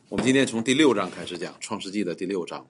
我们今天从第6章开始讲创世纪的第6章。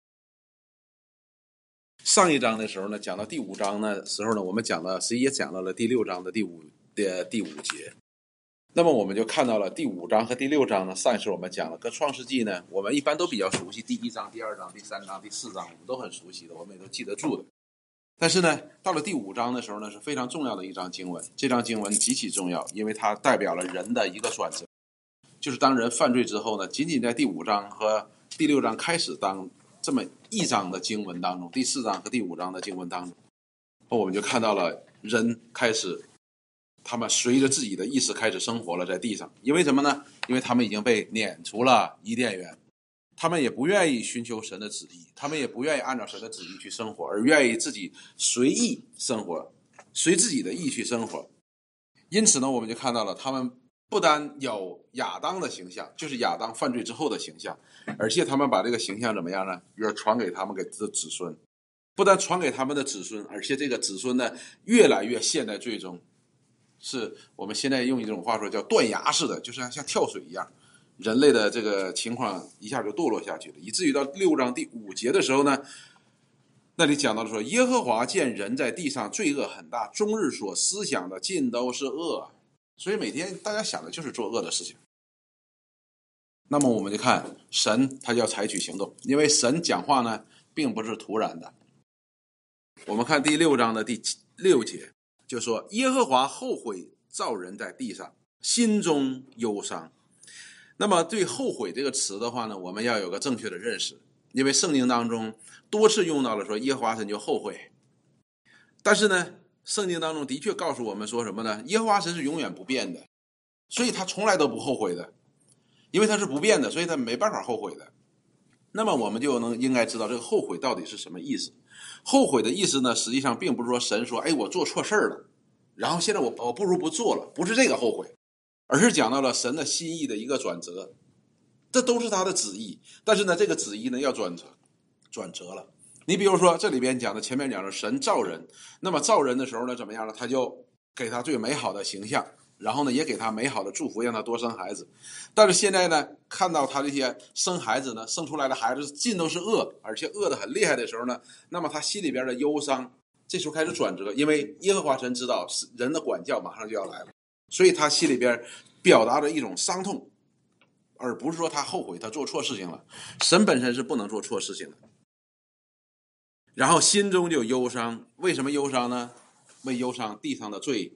上一章的时候呢，讲到第5章的时候呢，我们实际也讲到了第6章的第五节。那么我们就看到了第5章和第6章呢，上一次我们讲了，跟创世纪呢，我们一般都比较熟悉，第1章、第2章、第3章、第4章，我们都很熟悉的，我们也都记得住的。但是呢，到了第5章的时候呢，是非常重要的一章经文。这章经文极其重要，因为它代表了人的一个转折。就是当人犯罪之后呢，仅仅在第5章和第6章开始当这么一章的经文当中，第4章和第5章的经文当中，我们就看到了人开始，他们随着自己的意识开始生活了在地上。因为什么呢？因为他们已经被撵出了伊甸园，他们也不愿意寻求神的旨意，他们也不愿意按照神的旨意去生活，而愿意自己随意生活，随自己的意去生活。因此呢，我们就看到了他们不单有亚当的形象，就是亚当犯罪之后的形象，而且他们把这个形象怎么样呢？要传给他们的子孙，不但传给他们的子孙，而且这个子孙呢越来越陷在罪中，是我们现在用一种话说叫断崖式的，就是像跳水一样，人类的这个情况一下就堕落下去了，以至于到6章第5节的时候呢，那里讲到了说，耶和华见人在地上罪恶很大，终日所思想的尽都是恶。所以每天大家想的就是做恶的事情。那么我们就看神他就要采取行动，因为神讲话呢并不是突然的。我们看第6章的第6节，就说耶和华后悔造人在地上，心中忧伤。那么对后悔这个词的话呢，我们要有个正确的认识，因为圣经当中多次用到了说耶和华神就后悔。但是呢，圣经当中的确告诉我们说什么呢？耶和华神是永远不变的，所以他从来都不后悔的，因为他是不变的，所以他没办法后悔的。那么我们就应该知道这个后悔到底是什么意思。后悔的意思呢，实际上并不是说神说，哎，我做错事了，然后现在我不如不做了，不是这个后悔，而是讲到了神的心意的一个转折，这都是他的旨意，但是呢，这个旨意呢要转折了。你比如说这里边讲的，前面讲的神造人，那么造人的时候呢怎么样呢？他就给他最美好的形象，然后呢也给他美好的祝福，让他多生孩子。但是现在呢，看到他这些生孩子呢，生出来的孩子尽都是恶，而且恶得很厉害的时候呢，那么他心里边的忧伤这时候开始转折，因为耶和华神知道人的管教马上就要来了，所以他心里边表达着一种伤痛，而不是说他后悔他做错事情了。神本身是不能做错事情的。然后心中就忧伤，为什么忧伤呢？为忧伤地上的罪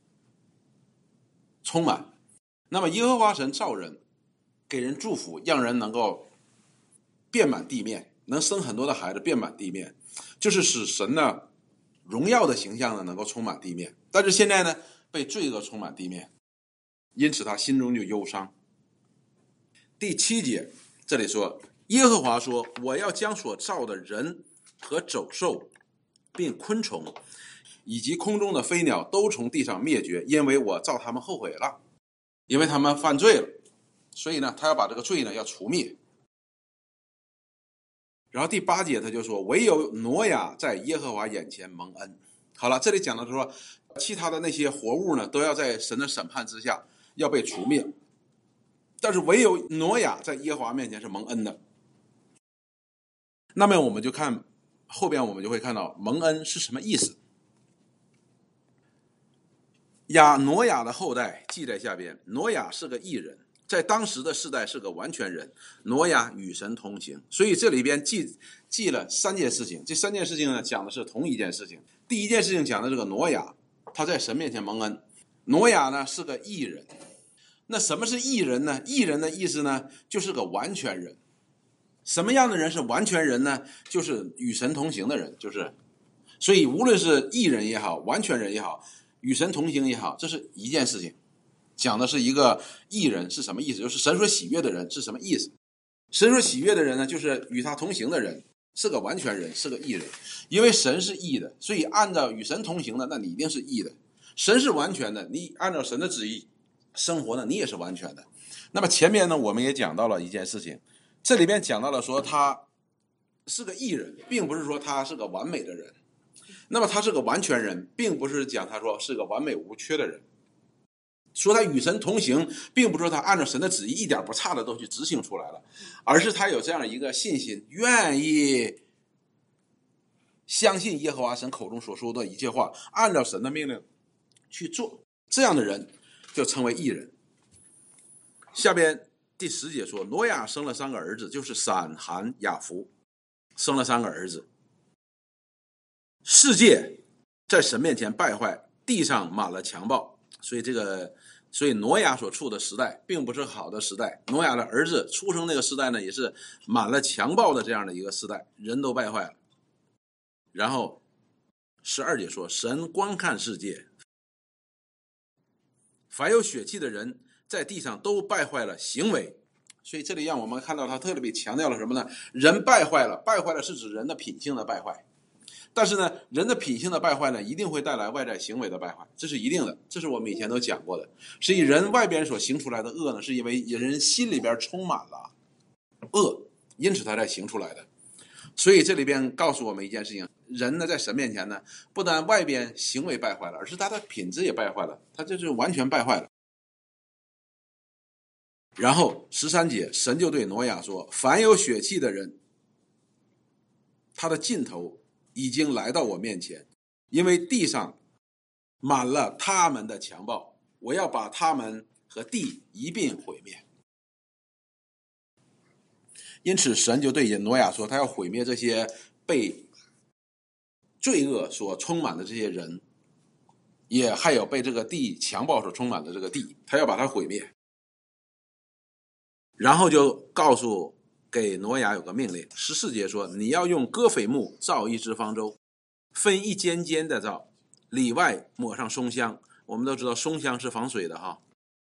充满。那么耶和华神造人，给人祝福，让人能够遍满地面，能生很多的孩子，遍满地面，就是使神呢荣耀的形象呢能够充满地面。但是现在呢，被罪恶充满地面，因此他心中就忧伤。第7节这里说，耶和华说，我要将所造的人和走兽并昆虫以及空中的飞鸟都从地上灭绝，因为我造他们后悔了，因为他们犯罪了，所以呢他要把这个罪呢要除灭。然后第8节他就说，唯有挪亚在耶和华眼前蒙恩。好了，这里讲到说其他的那些活物呢都要在神的审判之下要被除灭，但是唯有挪亚在耶和华面前是蒙恩的。那么我们就看后边，我们就会看到蒙恩是什么意思。挪亚的后代记在下边，挪亚是个义人，在当时的世代是个完全人，挪亚与神同行。所以这里边记了3件事情，这3件事情呢讲的是同一件事情。第一件事情讲的这个挪亚，他在神面前蒙恩。挪亚呢是个义人。那什么是义人呢？义人的意思呢就是个完全人。什么样的人是完全人呢？就是与神同行的人，就是所以无论是义人也好，完全人也好，与神同行也好，这是一件事情。讲的是一个义人是什么意思，就是神所喜悦的人是什么意思。神所喜悦的人呢，就是与他同行的人，是个完全人，是个义人。因为神是义的，所以按照与神同行的，那你一定是义的。神是完全的，你按照神的旨意生活呢，你也是完全的。那么前面呢我们也讲到了一件事情，这里边讲到了说他是个义人，并不是说他是个完美的人。那么他是个完全人，并不是讲他说是个完美无缺的人。 说他与神同行，并不是说他按照神的旨意一点不差的都去执行出来了，而是他有这样一个信心，愿意相信耶和华神口中所说的一切话，按照神的命令去做，这样的人就称为义人。下边第10节说，挪亚生了3个儿子，就是闪、含、雅弗，生了3个儿子。世界在神面前败坏，地上满了强暴，所以挪亚所处的时代并不是好的时代。挪亚的儿子出生那个时代呢，也是满了强暴的这样的一个时代，人都败坏了。然后12节说，神观看世界，凡有血气的人在地上都败坏了行为。所以这里让我们看到他特别强调了什么呢？人败坏了，败坏了是指人的品性的败坏。但是呢，人的品性的败坏呢，一定会带来外在行为的败坏，这是一定的，这是我们以前都讲过的。所以人外边所行出来的恶呢，是因为人心里边充满了恶，因此他才行出来的。所以这里边告诉我们一件事情，人呢在神面前呢，不但外边行为败坏了，而是他的品质也败坏了，他就是完全败坏了。然后13节，神就对挪亚说，凡有血气的人，他的尽头已经来到我面前，因为地上满了他们的强暴，我要把他们和地一并毁灭。因此神就对挪亚说，他要毁灭这些被罪恶所充满的这些人，也还有被这个地强暴所充满的这个地，他要把它毁灭。然后就告诉给挪亚有个命令，14节说，你要用戈斐木造一只方舟，分一间间的造，里外抹上松香。我们都知道松香是防水的哈。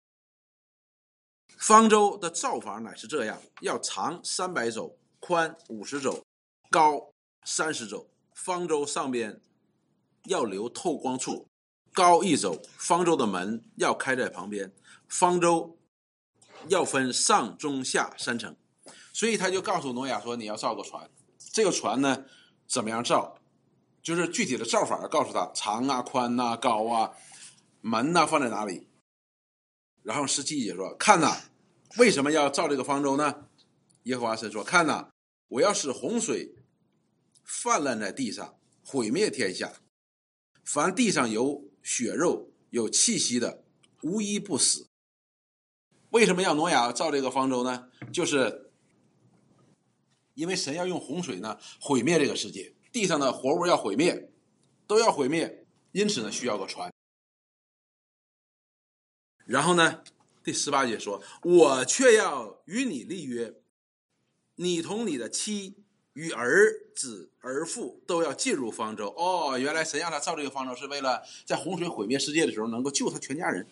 方舟的造法乃是这样，要长300肘，宽50肘，高30肘。方舟上边要留透光处，高1肘。方舟的门要开在旁边，方舟要分上中下3层。所以他就告诉挪亚说，你要造个船，这个船呢怎么样造，就是具体的造法告诉他，长啊宽啊高啊，门啊放在哪里。然后17节说，看哪，为什么要造这个方舟呢？耶和华神说，看哪，我要使洪水泛滥在地上，毁灭天下，凡地上有血肉有气息的，无一不死。为什么要挪亚造这个方舟呢？就是因为神要用洪水呢毁灭这个世界，地上的活物要毁灭，都要毁灭，因此呢需要个船。然后呢第18节说，我却要与你立约，你同你的妻与儿子儿妇都要进入方舟。原来神让他造这个方舟是为了在洪水毁灭世界的时候能够救他全家人，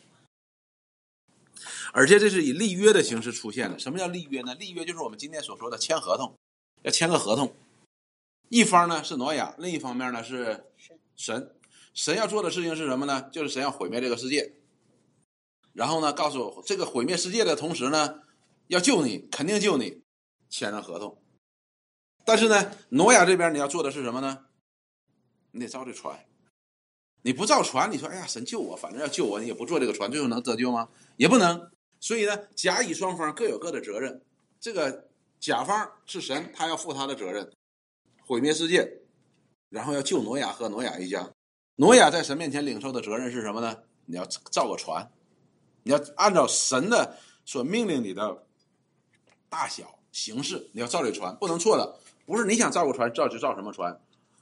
而且这是以立约的形式出现的。什么叫立约呢？立约就是我们今天所说的签合同，要签个合同，一方呢是挪亚，另一方面呢是神。神要做的事情是什么呢？就是神要毁灭这个世界，然后呢告诉我，这个毁灭世界的同时呢要救你，肯定救你，签上合同。但是呢挪亚这边你要做的是什么呢？你得造这船，你不造船，你说哎呀神救我，反正要救我，你也不做这个船，最后能得救吗？也不能。所以呢甲乙双方各有各的责任，这个甲方是神，他要负他的责任，毁灭世界，然后要救挪亚和挪亚一家。挪亚在神面前领受的责任是什么呢？你要造个船，你要按照神的所命令你的大小形式，你要造这船，不能错的，不是你想造个船造就造什么船。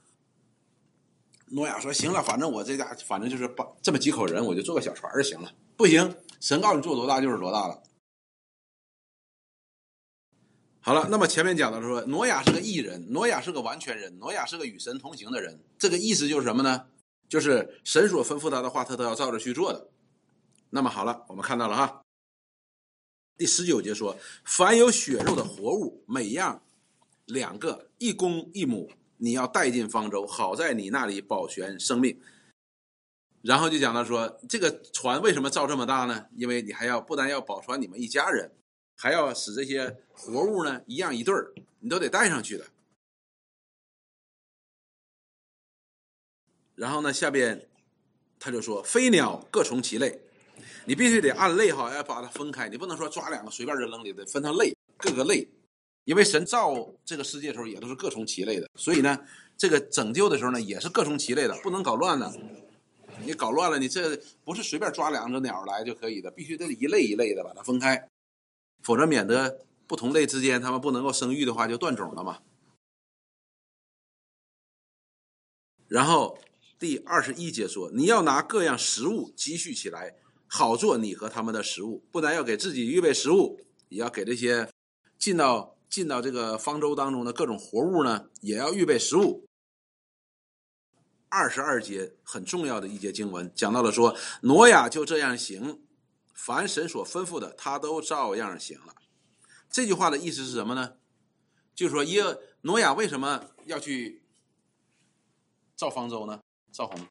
挪亚说行了，反正我这家反正就是这么几口人，我就做个小船就行了。不行，神告诉你做多大就是多大了。好了，那么前面讲的说挪亚是个义人，挪亚是个完全人，挪亚是个与神同行的人，这个意思就是什么呢？就是神所吩咐他的话他都要照着去做的。那么好了，我们看到了哈，第19节说，凡有血肉的活物，每样2个，一公一母，你要带进方舟，好在你那里保全生命。然后就讲到说，这个船为什么造这么大呢？因为你还要不但要保全你们一家人，还要使这些活物呢一样一对儿，你都得带上去的。然后呢下边他就说，飞鸟各从其类， 你必须得按类哈，要把它分开，你不能说抓两个随便扔里的，分成类，各个类。因为神造这个世界的时候也都是各从其类的，所以呢，这个拯救的时候呢也是各从其类的，不能搞乱了。你搞乱了，你这不是随便抓两只鸟来就可以的，必须得一类一类的把它分开，否则免得不同类之间它们不能够生育的话就断种了嘛。然后第21节说，你要拿各样食物积蓄起来，好做你和他们的食物，不但要给自己预备食物，也要给这些进到这个方舟当中的各种活物呢，也要预备食物。22节很重要的一节经文，讲到了说，挪亚就这样行，凡神所吩咐的，他都照样行了。这句话的意思是什么呢？就是说挪亚为什么要去造方舟呢？造红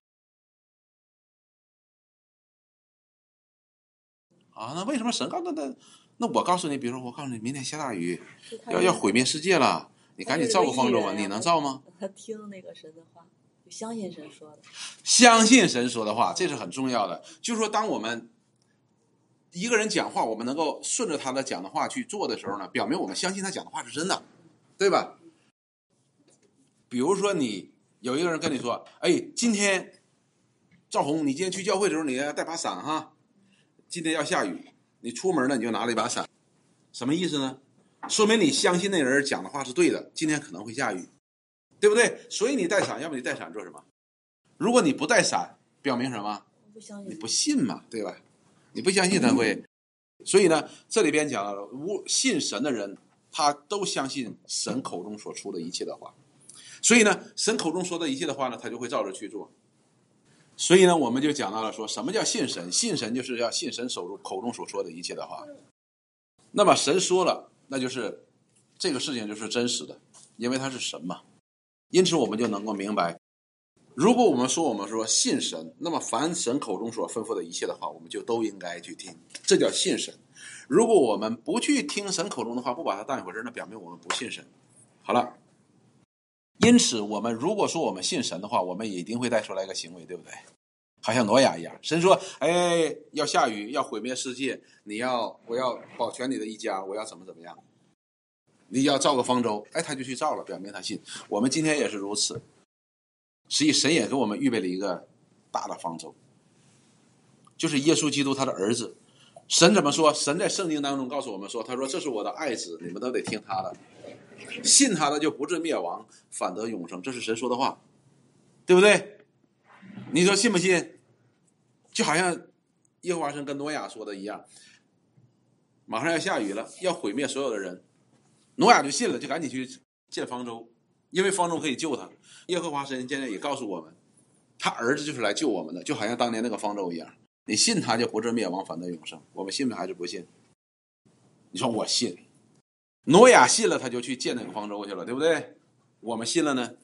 啊？那为什么神告诉他？那我告诉你，比如说我告诉你，明天下大雨，要毁灭世界了，你赶紧造个方舟啊！你能造吗？ 他听那个神的话，就相信神说的。 相信神说的话，这是很重要的。就是说，当我们一个人讲话，我们能够顺着他的讲的话去做的时候呢，表明我们相信他讲的话是真的，对吧？比如说你有一个人跟你说，哎，今天赵红，你今天去教会的时候你要带把伞哈，今天要下雨，你出门呢你就拿了一把伞，什么意思呢？说明你相信那人讲的话是对的，今天可能会下雨，对不对？所以你带伞，要不你带伞做什么？如果你不带伞，表明什么？你不信嘛，对吧？你不相信他会，所以呢，这里边讲了，信神的人，他都相信神口中所出的一切的话。所以呢，神口中说的一切的话呢，他就会照着去做。所以呢，我们就讲到了说，什么叫信神？信神就是要信神口中所说的一切的话。那么神说了，那就是这个事情就是真实的，因为他是神嘛。因此我们就能够明白，如果我们说信神，那么凡神口中所吩咐的一切的话，我们就都应该去听，这叫信神。如果我们不去听神口中的话，不把它当一回事，那表明我们不信神。好了。因此我们如果说我们信神的话，我们也一定会带出来一个行为，对不对？好像挪亚一样，神说，哎，要下雨，要毁灭世界，我要保全你的一家，我要怎么样，你要造个方舟，哎，他就去造了，表明他信。我们今天也是如此，实际神也给我们预备了一个大的方舟，就是耶稣基督他的儿子。神怎么说？神在圣经当中告诉我们说，他说这是我的爱子，你们都得听他的，信他的就不至灭亡，反得永生，这是神说的话，对不对？你说信不信？就好像耶和华神跟挪亚说的一样，马上要下雨了，要毁灭所有的人，挪亚就信了，就赶紧去建方舟，因为方舟可以救他。耶和华神现在也告诉我们，他儿子就是来救我们的，就好像当年那个方舟一样，你信他就不至灭亡，反得永生。我们信还是不信？你说我信，挪亚信了，他就去建那个方舟去了，对不对？我们信了呢，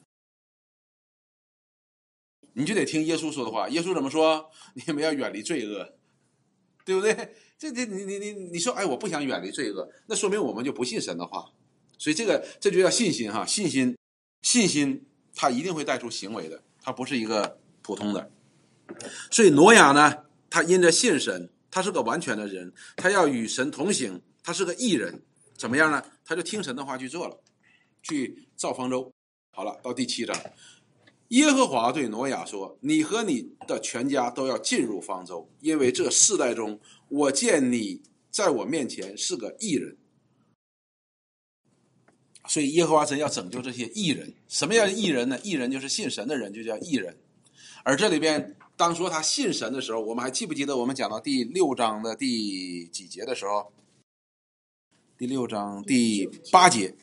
你就得听耶稣说的话。耶稣怎么说？你们要远离罪恶，对不对？你说，哎，我不想远离罪恶，那说明我们就不信神的话。所以这就叫信心哈，信心它一定会带出行为的，它不是一个普通的。所以挪亚呢，他因着信神，他是个完全的人，他要与神同行，他是个义人。怎么样呢？他就听神的话去做了，去造方舟。好了，到第7章，耶和华对挪亚说，你和你的全家都要进入方舟，因为这世代中我见你在我面前是个义人。所以耶和华神要拯救这些义人。什么叫义人呢？义人就是信神的人，就叫义人。而这里边当说他信神的时候，我们还记不记得我们讲到第6章的第几节的时候？第6章第8节，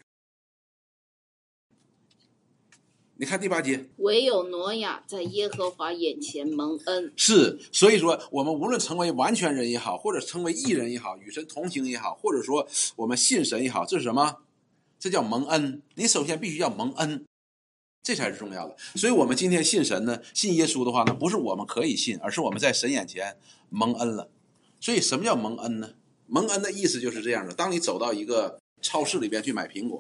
你看第8节， 唯有挪亚在耶和华眼前蒙恩。 是，所以说我们无论成为完全人也好，或者成为义人也好，与神同行也好，或者说我们信神也好，这是什么？这叫蒙恩。你首先必须要蒙恩，这才是重要的。所以我们今天信神呢，信耶稣的话呢，不是我们可以信，而是我们在神眼前蒙恩了。所以什么叫蒙恩呢？蒙恩的意思就是这样的，当你走到一个超市里边去买苹果，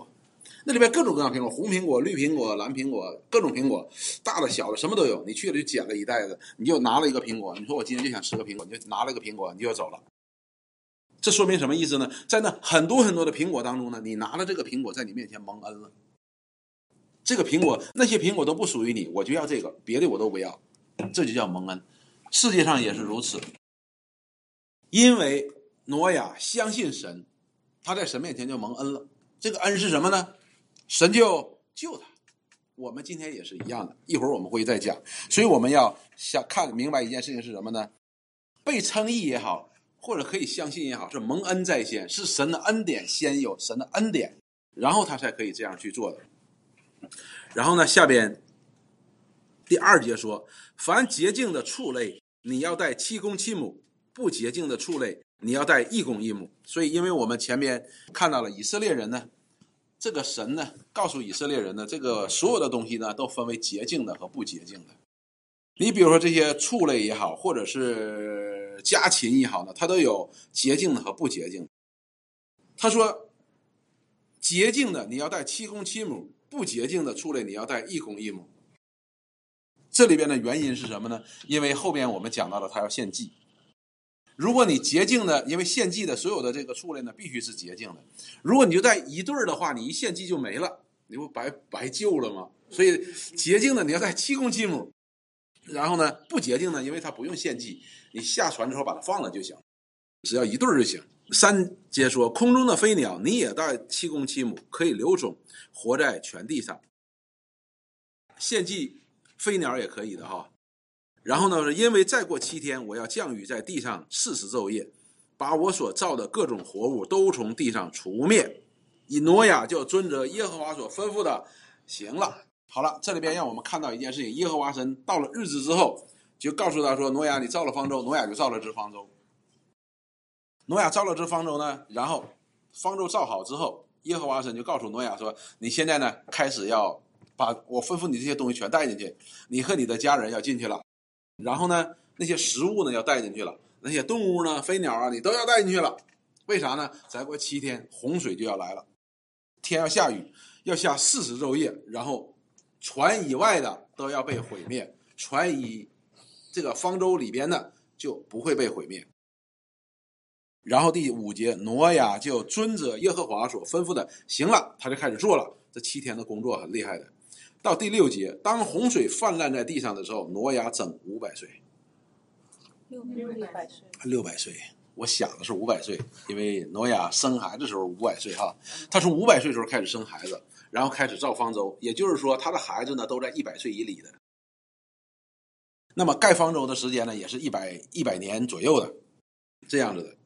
那里边各种各样的苹果，红苹果、绿苹果、蓝苹果，各种苹果，大的小的什么都有。你去了就捡了一袋子，你就拿了一个苹果，你说我今天就想吃个苹果，你就拿了一个苹果，你就要走了。这说明什么意思呢？在那很多很多的苹果当中呢，你拿了这个苹果在你面前蒙恩了。这个苹果，那些苹果都不属于你，我就要这个，别的我都不要，这就叫蒙恩。世界上也是如此，因为挪亚相信神，他在神面前就蒙恩了。这个恩是什么呢？神就救他。我们今天也是一样的，一会儿我们会再讲。所以我们要看明白一件事情是什么呢？被称义也好，或者可以相信也好，是蒙恩在先，是神的恩典先有神的恩典，然后他才可以这样去做的。然后呢，下边第2节说，凡洁净的畜类你要带7公7母，不洁净的畜类你要带1公1母。所以因为我们前面看到了以色列人呢，这个神呢告诉以色列人呢，这个所有的东西呢都分为洁净的和不洁净的。你比如说这些畜类也好，或者是家禽也好呢，它都有洁净的和不洁净的。他说洁净的你要带7公7母，不洁净的畜类你要带1公1母。这里边的原因是什么呢？因为后边我们讲到了他要献祭。如果你洁净的，因为献祭的所有的这个畜类呢必须是洁净的，如果你就带一对的话，你一献祭就没了，你不白救了吗？所以洁净的你要带7公7母，然后呢不洁净的，因为它不用献祭，你下船之后把它放了就行，只要一对就行。3节说，空中的飞鸟你也带7公7母，可以留种，活在全地上。献祭飞鸟也可以的哈。然后呢，因为再过7天我要降雨在地上40昼夜，把我所造的各种活物都从地上除灭。以挪亚就遵着耶和华所吩咐的行了。好了，这里边让我们看到一件事情，耶和华神到了日子之后就告诉他说，挪亚你造了方舟。挪亚就造了只方舟。挪亚造了只方舟呢，然后方舟造好之后，耶和华神就告诉挪亚说，你现在呢开始要把我吩咐你这些东西全带进去，你和你的家人要进去了。然后呢，那些食物呢要带进去了，那些动物呢，飞鸟啊，你都要带进去了。为啥呢？再过7天，洪水就要来了，天要下雨，要下40昼夜，然后船以外的都要被毁灭，船以这个方舟里边的就不会被毁灭。然后第5节，挪亚就遵着耶和华所吩咐的行了，他就开始做了。这7天的工作很厉害的。到第6节，当洪水泛滥在地上的时候，挪亚整500岁。600岁，我想的是500岁，因为挪亚生孩子的时候500岁哈，他从500岁的时候开始生孩子，然后开始造方舟，也就是说他的孩子呢都在100岁以里的。那么盖方舟的时间呢也是100年左右的，这样子的。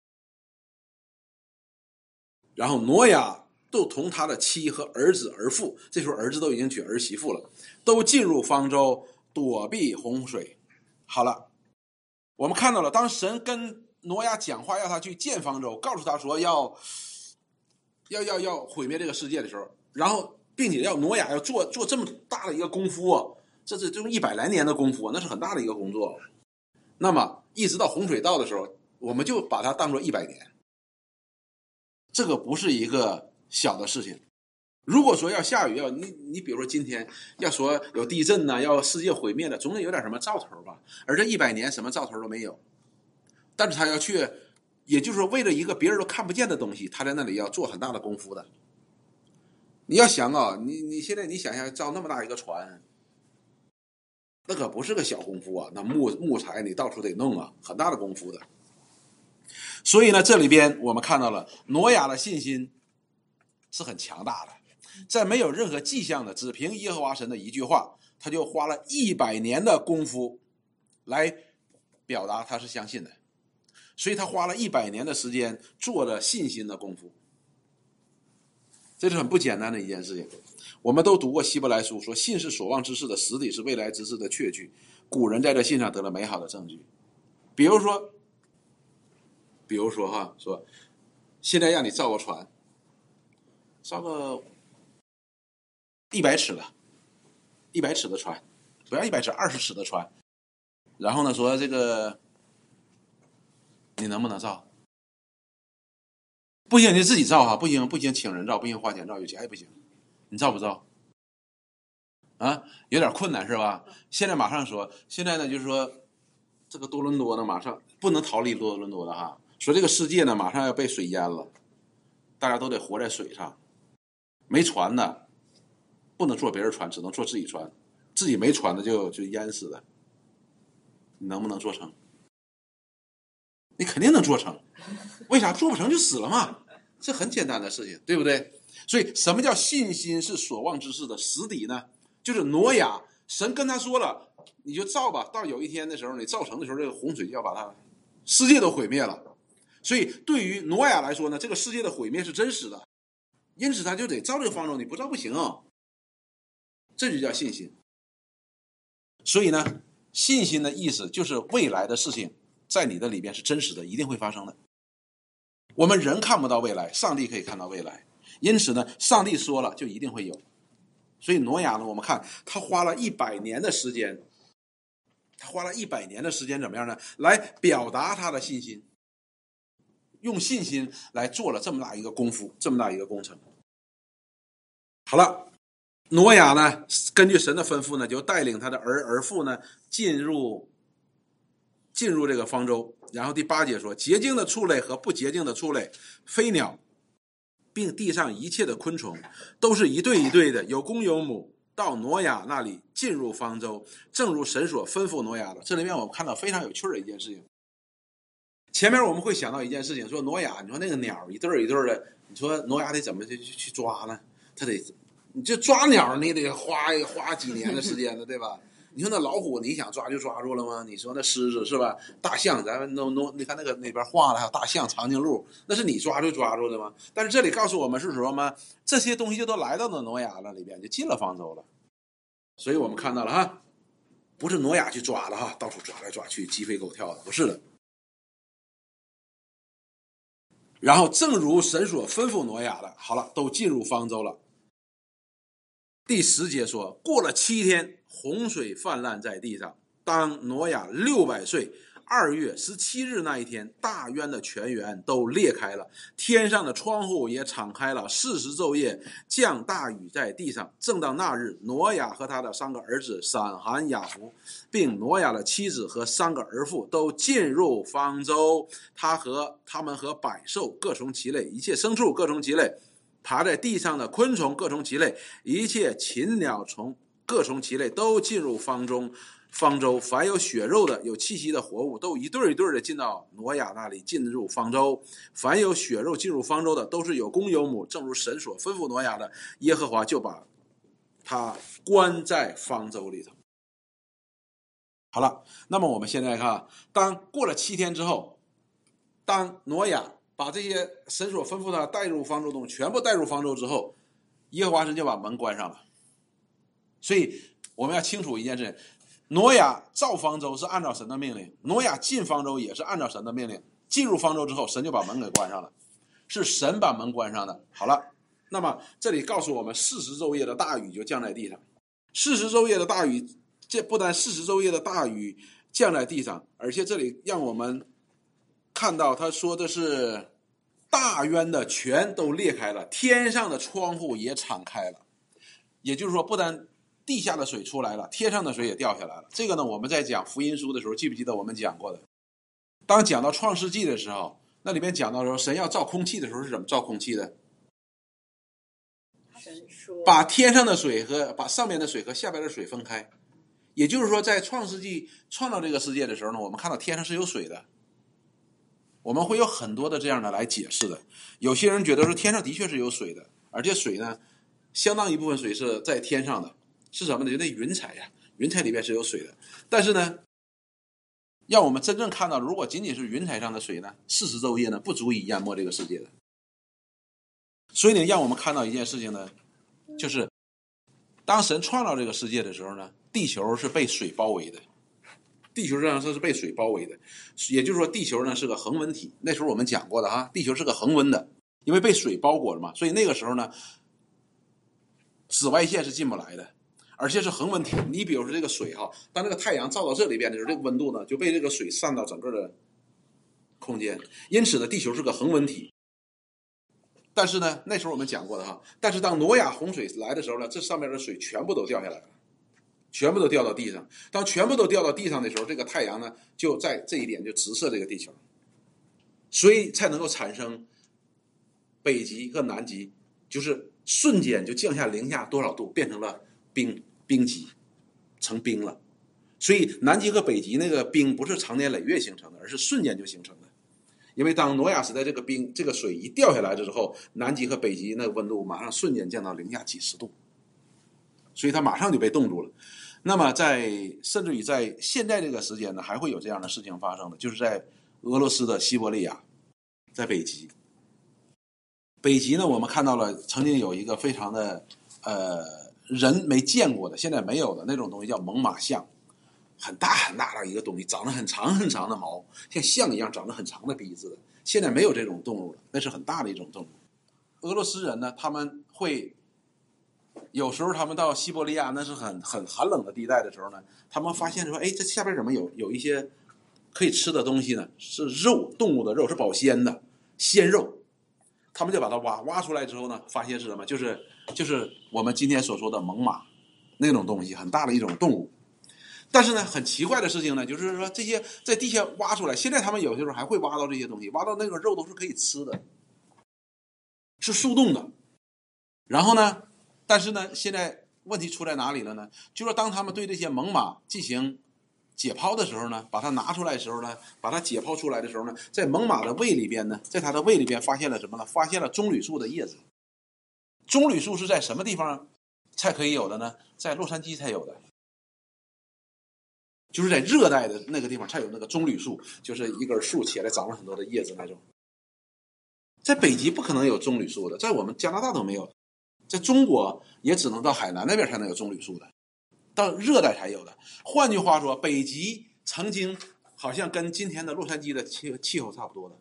然后挪亚都同他的妻和儿子儿妇，这时候儿子都已经娶儿媳妇了，都进入方舟躲避洪水。好了，我们看到了，当神跟挪亚讲话要他去建方舟，告诉他说要毁灭这个世界的时候，然后并且要挪亚要做这么大的一个功夫啊，这种100来年的功夫啊，那是很大的一个工作。那么一直到洪水到的时候，我们就把它当作100年。这个不是一个小的事情。如果说要下雨，你比如说今天要说有地震呢，要世界毁灭了，总得有点什么兆头吧。而这100年什么兆头都没有，但是他要去，也就是说为了一个别人都看不见的东西，他在那里要做很大的功夫的。你要想啊，你现在你想想造那么大一个船，那可不是个小功夫啊，那木材你到处得弄啊，很大的功夫的。所以呢，这里边我们看到了挪亚的信心是很强大的，在没有任何迹象的，只凭耶和华神的一句话，他就花了100年的功夫来表达他是相信的。所以他花了100年的时间做了信心的功夫，这是很不简单的一件事情。我们都读过希伯来书，说信是所望之事的实底，是未来之事的确据。古人在这信上得了美好的证据。比如说哈，说现在让你造个船，造个100尺的，100尺的船，不要100尺，20尺的船。然后呢，说这个你能不能造？不行，你自己造哈，不行，请人造，不行，花钱造有钱也不行。 你造不造？啊，有点困难是吧？现在马上说，现在呢就是说，这个多伦多呢马上不能逃离多伦多的哈，说这个世界呢马上要被水淹了，大家都得活在水上，没船的不能坐别人船，只能坐自己船，自己没船的就淹死了。你能不能做成？你肯定能做成，为啥？做不成就死了嘛，这很简单的事情，对不对？所以什么叫信心是所望之事的实底呢？就是挪亚，神跟他说了，你就造吧，到有一天的时候，你造成的时候，这个洪水就要把它世界都毁灭了。所以对于挪亚来说呢，这个世界的毁灭是真实的，因此他就得造这个方舟，你不造不行啊，这就叫信心。所以呢，信心的意思就是未来的事情在你的里边是真实的，一定会发生的。我们人看不到未来，上帝可以看到未来，因此呢，上帝说了就一定会有。所以挪亚呢，我们看他花了100年的时间，怎么样呢？来表达他的信心，用信心来做了这么大一个功夫，这么大一个工程。好了，挪亚呢，根据神的吩咐呢，就带领他的儿妇呢进入这个方舟。然后第8节说，洁净的畜类和不洁净的畜类、飞鸟，并地上一切的昆虫，都是一对一对的，有公有母，到挪亚那里进入方舟，正如神所吩咐挪亚的。这里面我们看到非常有趣的一件事情。前面我们会想到一件事情，说挪亚，你说那个鸟一对一对的，你说挪亚得怎么去抓呢？他得，你这抓鸟你得花几年的时间呢，对吧？你说那老虎，你想抓就抓住了吗？你说那狮子是吧？大象，咱们你看那边画了，还有大象、长颈鹿，那是你抓就抓住的吗？但是这里告诉我们是什么？这些东西就都来到了挪亚那里边，就进了方舟了。所以我们看到了哈，不是挪亚去抓的哈，到处抓来抓去，鸡飞狗跳的，不是的。然后正如神所吩咐挪亚的，好了，都进入方舟了。第10节说，过了7天，洪水泛滥在地上。当挪亚600岁2月17日那一天，大渊的泉源都裂开了，天上的窗户也敞开了，40昼夜降大雨在地上。正当那日，挪亚和他的3个儿子闪、含、雅弗，并挪亚的妻子和3个儿妇都进入方舟。他们和百兽各从其类，一切牲畜各从其类，爬在地上的昆虫各从其类，一切禽鸟虫各从其类，都进入方舟。凡有血肉的、有气息的活物，都一对一对的进到挪亚那里，进入方舟。凡有血肉进入方舟的，都是有公有母，正如神所吩咐挪亚的。耶和华就把他关在方舟里头。好了，那么我们现在看，当过了7天之后，当挪亚把这些神所吩咐他带入方舟中全部带入方舟之后，耶和华神就把门关上了。所以我们要清楚一件事，挪亚造方舟是按照神的命令，挪亚进方舟也是按照神的命令。进入方舟之后，神就把门给关上了，是神把门关上的。好了，那么这里告诉我们，40昼夜的大雨就降在地上。40昼夜的大雨，这不但40昼夜的大雨降在地上，而且这里让我们看到他说的是大渊的泉都裂开了，天上的窗户也敞开了。也就是说，不但地下的水出来了，天上的水也掉下来了。这个呢，我们在讲福音书的时候，记不记得我们讲过的？当讲到创世纪的时候，那里面讲到说，神要造空气的时候是怎么造空气的？把天上的水和把上面的水和下边的水分开。也就是说，在创世纪创造这个世界的时候呢，我们看到天上是有水的。我们会有很多的这样的来解释的。有些人觉得说天上的确是有水的，而且水呢，相当一部分水是在天上的，是什么呢？就那云彩呀，云彩里边是有水的。但是呢，让我们真正看到，如果仅仅是云彩上的水呢，40昼夜呢，不足以淹没这个世界的。所以呢，让我们看到一件事情呢，就是当神创造这个世界的时候呢，地球是被水包围的。地球上是被水包围的，也就是说地球呢是个恒温体。那时候我们讲过的哈，地球是个恒温的，因为被水包裹了嘛，所以那个时候呢，紫外线是进不来的，而且是恒温体。你比如说这个水哈，当这个太阳照到这里边的时候，这个温度呢就被这个水散到整个的空间，因此呢，地球是个恒温体。 但是呢，那时候我们讲过的哈，但是当挪亚洪水来的时候呢，这上面的水全部都掉下来了，全部都掉到地上。当全部都掉到地上的时候，这个太阳呢就在这一点就直射这个地球，所以才能够产生北极和南极，就是瞬间就降下零下多少度，变成了冰极，成冰了。所以南极和北极那个冰不是长年累月形成的，而是瞬间就形成的。因为当挪亚时代这个水一掉下来之后，南极和北极那个温度马上瞬间降到零下几十度，所以它马上就被冻住了。那么甚至于在现在这个时间呢，还会有这样的事情发生的，就是在俄罗斯的西伯利亚，在北极。北极呢，我们看到了曾经有一个非常的人没见过的，现在没有的那种东西，叫猛犸象。很大很大的一个东西，长得很长很长的毛，像象一样长得很长的鼻子的。现在没有这种动物了，那是很大的一种动物。俄罗斯人呢，他们会有时候他们到西伯利亚，那是很寒冷的地带的时候呢，他们发现说，哎，这下边怎么有一些可以吃的东西呢？是肉，动物的肉，是保鲜的鲜肉。他们就把它挖出来之后呢，发现是什么？就是我们今天所说的猛犸那种东西，很大的一种动物。但是呢，很奇怪的事情呢，就是说这些在地下挖出来，现在他们有些时候还会挖到这些东西，挖到那个肉都是可以吃的，是速冻的。然后呢，但是呢，现在问题出在哪里了呢？就是当他们对这些猛犸进行解剖的时候呢，把它拿出来的时候呢，把它解剖出来的时候呢，在猛犸的胃里边呢，在它的胃里边发现了什么呢？发现了棕榈树的叶子。棕榈树是在什么地方才可以有的呢？在洛杉矶才有的。就是在热带的那个地方才有那个棕榈树，就是一根树起来长了很多的叶子那种。在北极不可能有棕榈树的，在我们加拿大都没有，在中国也只能到海南那边才能有棕榈树的，到热带才有的。换句话说，北极曾经好像跟今天的洛杉矶的气候差不多的。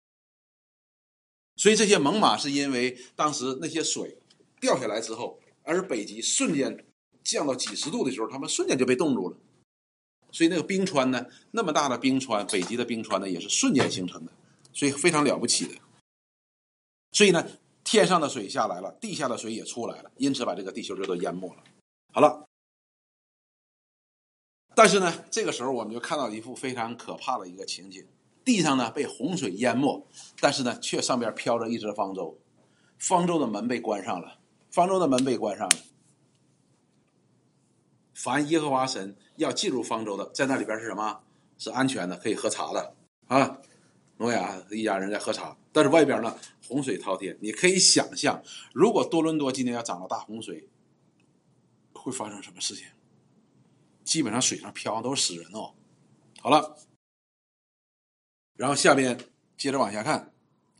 所以这些猛犸是因为当时那些水掉下来之后，而北极瞬间降到几十度的时候，他们瞬间就被冻住了。所以那个冰川呢，那么大的冰川，北极的冰川呢，也是瞬间形成的，所以非常了不起的。所以呢，天上的水下来了，地下的水也出来了，因此把这个地球就都淹没了。好了，但是呢，这个时候我们就看到一幅非常可怕的一个情景：地上呢被洪水淹没，但是呢，却上边飘着一只方舟，方舟的门被关上了，方舟的门被关上了。凡耶和华神要进入方舟的，在那里边是什么？是安全的，可以喝茶的啊。挪亚一家人在喝茶，但是外边呢洪水滔天。你可以想象，如果多伦多今天要涨了大洪水，会发生什么事情？基本上水上漂都是死人哦。好了，然后下边接着往下看，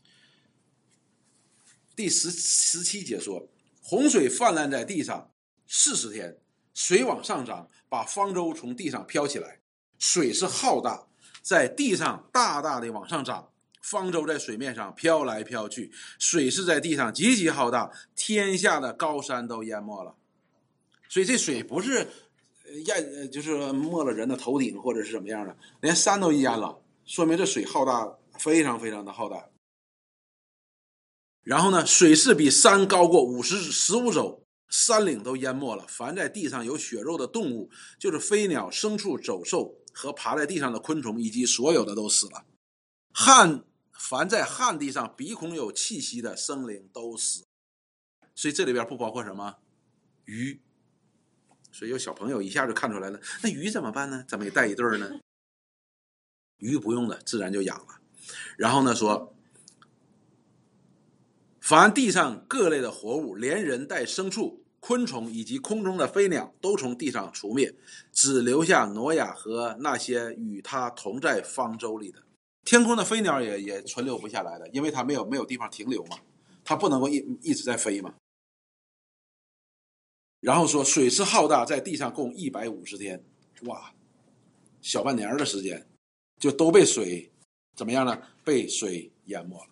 第17节说，洪水泛滥在地上40天。水往上涨，把方舟从地上飘起来，水是浩大，在地上大大的往上涨，方舟在水面上飘来飘去，水是在地上极其浩大，天下的高山都淹没了。所以这水不是就是没了人的头顶或者是什么样的，连山都淹了，说明这水浩大，非常非常的浩大。然后呢，水势比山高过15肘，山岭都淹没了，凡在地上有血肉的动物，就是飞鸟、牲畜、走兽和爬在地上的昆虫，以及所有的都死了。凡在旱地上鼻孔有气息的生灵都死。所以这里边不包括什么鱼。所以有小朋友一下就看出来了，那鱼怎么办呢？怎么也带一对呢？鱼不用的，自然就养了。然后呢说，凡地上各类的活物，连人带牲畜、昆虫以及空中的飞鸟都从地上除灭，只留下挪亚和那些与他同在方舟里的。天空的飞鸟也存留不下来的，因为它没有地方停留嘛，它不能够一直在飞嘛。然后说水是浩大，在地上共150天，哇，小半年的时间就都被水怎么样呢？被水淹没了。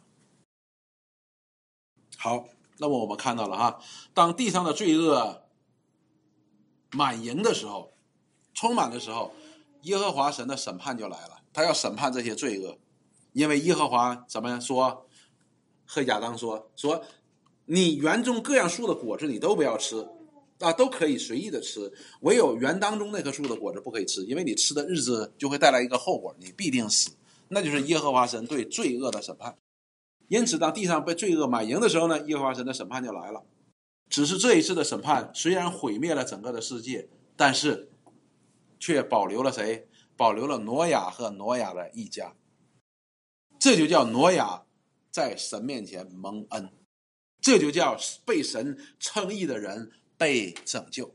好，那么我们看到了哈，当地上的罪恶满盈的时候，充满的时候，耶和华神的审判就来了，他要审判这些罪恶。因为耶和华怎么说？ 和亚当说，你园中各样树的果子你都不要吃啊，都可以随意的吃，唯有园当中那棵树的果子不可以吃，因为你吃的日子就会带来一个后果，你必定死，那就是耶和华神对罪恶的审判。因此当地上被罪恶满盈的时候呢，耶和华神的审判就来了。只是这一次的审判虽然毁灭了整个的世界，但是却保留了谁？保留了挪亚和挪亚的一家。这就叫挪亚在神面前蒙恩，这就叫被神称义的人被拯救。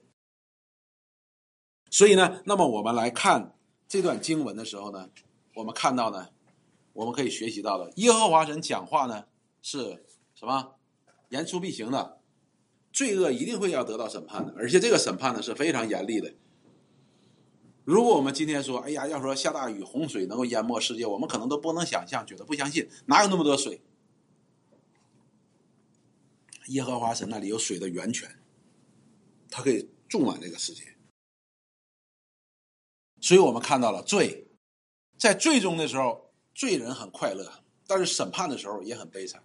所以呢，那么我们来看这段经文的时候呢，我们看到呢，我们可以学习到的，耶和华神讲话呢是什么？言出必行的，罪恶一定会要得到审判的，而且这个审判呢是非常严厉的。如果我们今天说，哎呀，要说下大雨洪水能够淹没世界，我们可能都不能想象，觉得不相信，哪有那么多水？耶和华神那里有水的源泉，它可以注满这个世界。所以我们看到了罪，在罪中的时候，罪人很快乐，但是审判的时候也很悲惨。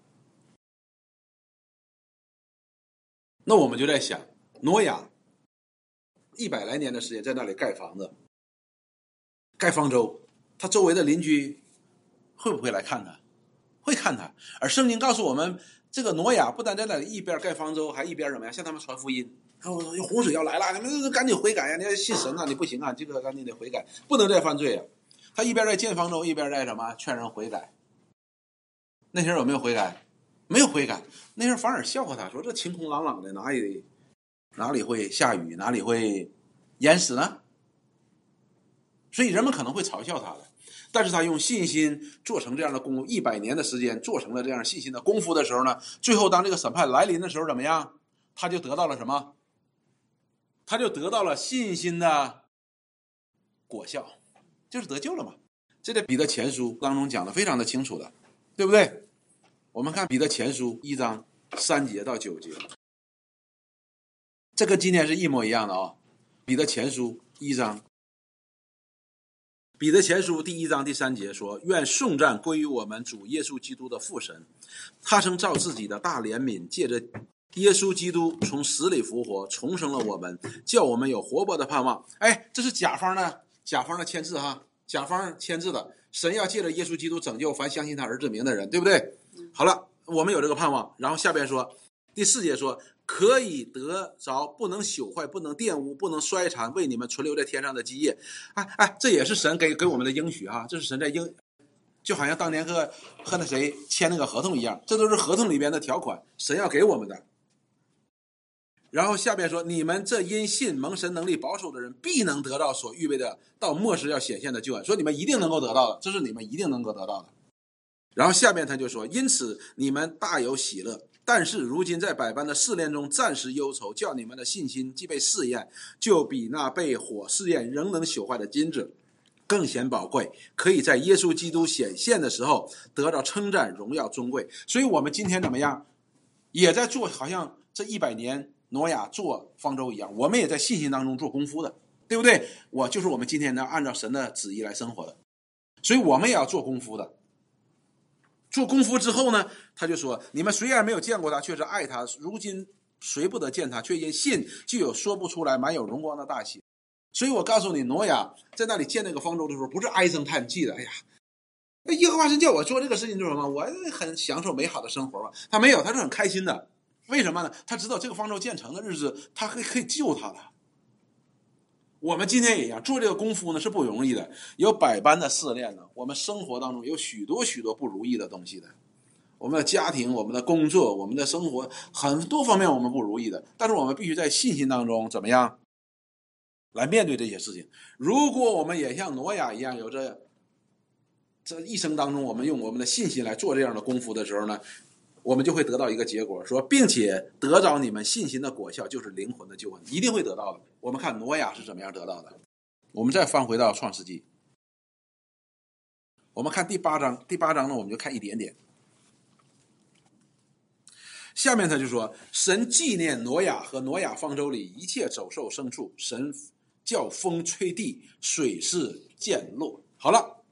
那我们就在想，挪亚100来年的时间在那里盖房子、盖方舟，他周围的邻居会不会来看他？会看他。而圣经告诉我们，这个挪亚不但在那里一边盖方舟，还一边怎么样？向他们传福音。洪水要来了，你们赶紧悔改呀！你要信神啊，你不行啊，这个赶紧得悔改，不能再犯罪啊。他一边在建方舟，一边在什么？劝人悔改。那些人有没有悔改？没有悔改。那些人反而笑话他，说这晴空朗朗的，哪里会下雨，哪里会淹死呢？所以人们可能会嘲笑他的，但是他用信心做成这样的功夫，100年的时间做成了这样信心的功夫的时候呢，最后当这个审判来临的时候怎么样？他就得到了什么？他就得到了信心的果效，就是得救了嘛。这在彼得前书当中讲的非常的清楚的，对不对？我们看彼得前书1章3节到9节，这跟今天是一模一样的啊。彼得前书1章，彼得前书第1章第3节说：愿颂赞归于我们主耶稣基督的父神，他曾照自己的大怜悯，借着耶稣基督从死里复活，重生了我们，叫我们有活泼的盼望。哎，这是甲方的签字哈，甲方签字的。神要借着耶稣基督拯救凡相信他儿子名的人，对不对？好了，我们有这个盼望。然后下边说，第4节说，可以得着不能朽坏、不能玷污、不能衰残，为你们存留在天上的基业。这也是神给我们的应许啊！这是神在就好像当年和那谁签那个合同一样，这都是合同里边的条款，神要给我们的。然后下边说，你们这因信蒙神能力保守的人，必能得到所预备的到末时要显现的救恩。说你们一定能够得到的，这是你们一定能够得到的。然后下边他就说，因此你们大有喜乐，但是如今在百般的试炼中暂时忧愁，叫你们的信心既被试验，就比那被火试验仍能朽坏的金子更显宝贵，可以在耶稣基督显现的时候得到称赞、荣耀、尊贵。所以我们今天怎么样，也在做好像这100年挪亚做方舟一样，我们也在信心当中做功夫的，对不对？就是我们今天呢按照神的旨意来生活的，所以我们也要做功夫的。做功夫之后呢，他就说，你们虽然没有见过他，却是爱他，如今谁不得见他，却因信就有说不出来满有荣光的大喜。所以我告诉你，挪亚在那里建那个方舟的时候，不是唉声叹气的，哎呀，耶和华神叫我做这个事情做什么？我很享受美好的生活嘛。他没有，他是很开心的。为什么呢？他知道这个方舟建成的日子，他可以救他了。我们今天也一样，做这个功夫呢是不容易的，有百般的试炼呢。我们生活当中有许多不如意的东西的，我们的家庭、我们的工作、我们的生活，很多方面我们不如意的。但是我们必须在信心当中怎么样来面对这些事情？如果我们也像挪亚一样，有这一生当中，我们用我们的信心来做这样的功夫的时候呢，我们就会得到一个结果，说并且得着你们信心的果效，就是灵魂的救恩，一定会得到的。我们看挪亚是怎么样得到的。我们再翻回到创世纪，我们看第8章呢，我们就看一点点。下面他就说，神纪念挪亚和挪亚方舟里一切走兽牲畜，神叫风吹地，水势渐落。好了，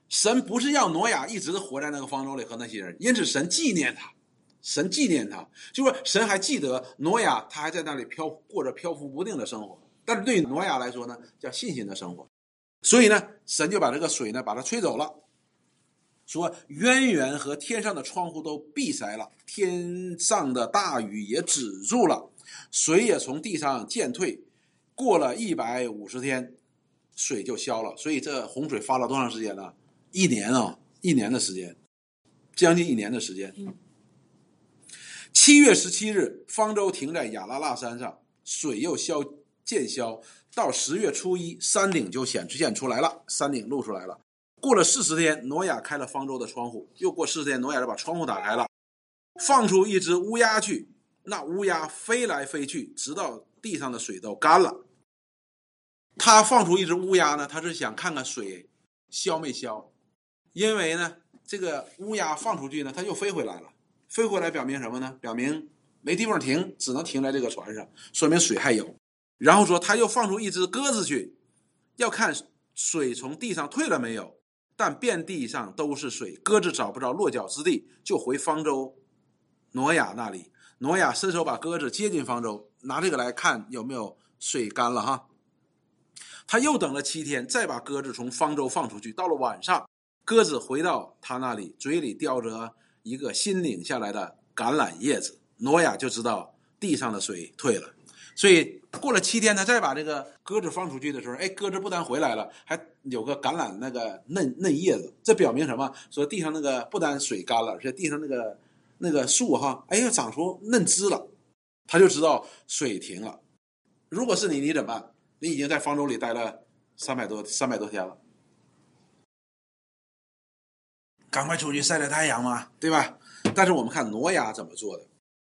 神不是要挪亚一直活在那个方舟里和那些人，因此神纪念他，神纪念他，就是说神还记得挪亚，他还在那里过着漂浮不定的生活。但是对于挪亚来说呢，叫信心的生活。所以呢，神就把这个水呢把它吹走了，说渊源和天上的窗户都闭塞了，天上的大雨也止住了，水也从地上渐退，过了150天，水就消了。所以这洪水发了多长时间呢？1年啊，1年的时间，将近1年的时间。7月17日，方舟停在亚拉腊山上，水又渐消。到10月初1，山顶就显现出来了，山顶露出来了。过了40天，挪亚开了方舟的窗户，又过40天，挪亚就把窗户打开了，放出一只乌鸦去，那乌鸦飞来飞去，直到地上的水都干了。他放出一只乌鸦呢，他是想看看水消没消，因为呢这个乌鸦放出去呢，它又飞回来了，飞回来表明什么呢？表明没地方停，只能停在这个船上，说明水还有。然后说他又放出一只鸽子去，要看水从地上退了没有，但遍地上都是水，鸽子找不着落脚之地，就回方舟挪亚那里。挪亚伸手把鸽子接进方舟，拿这个来看有没有水干了哈。他又等了7天，再把鸽子从方舟放出去。到了晚上，鸽子回到他那里，嘴里叼着一个新拧下来的橄榄叶子。挪亚就知道地上的水退了。所以过了7天，他再把这个鸽子放出去的时候，鸽子不但回来了，还有个橄榄那个嫩叶子。这表明什么？说地上那个不但水干了，而且地上那个树哈，又长出嫩枝了，他就知道水停了。如果是你怎么办？你已经在方舟里待了300多天了，赶快出去晒晒太阳嘛，对吧？但是我们看挪亚怎么做的。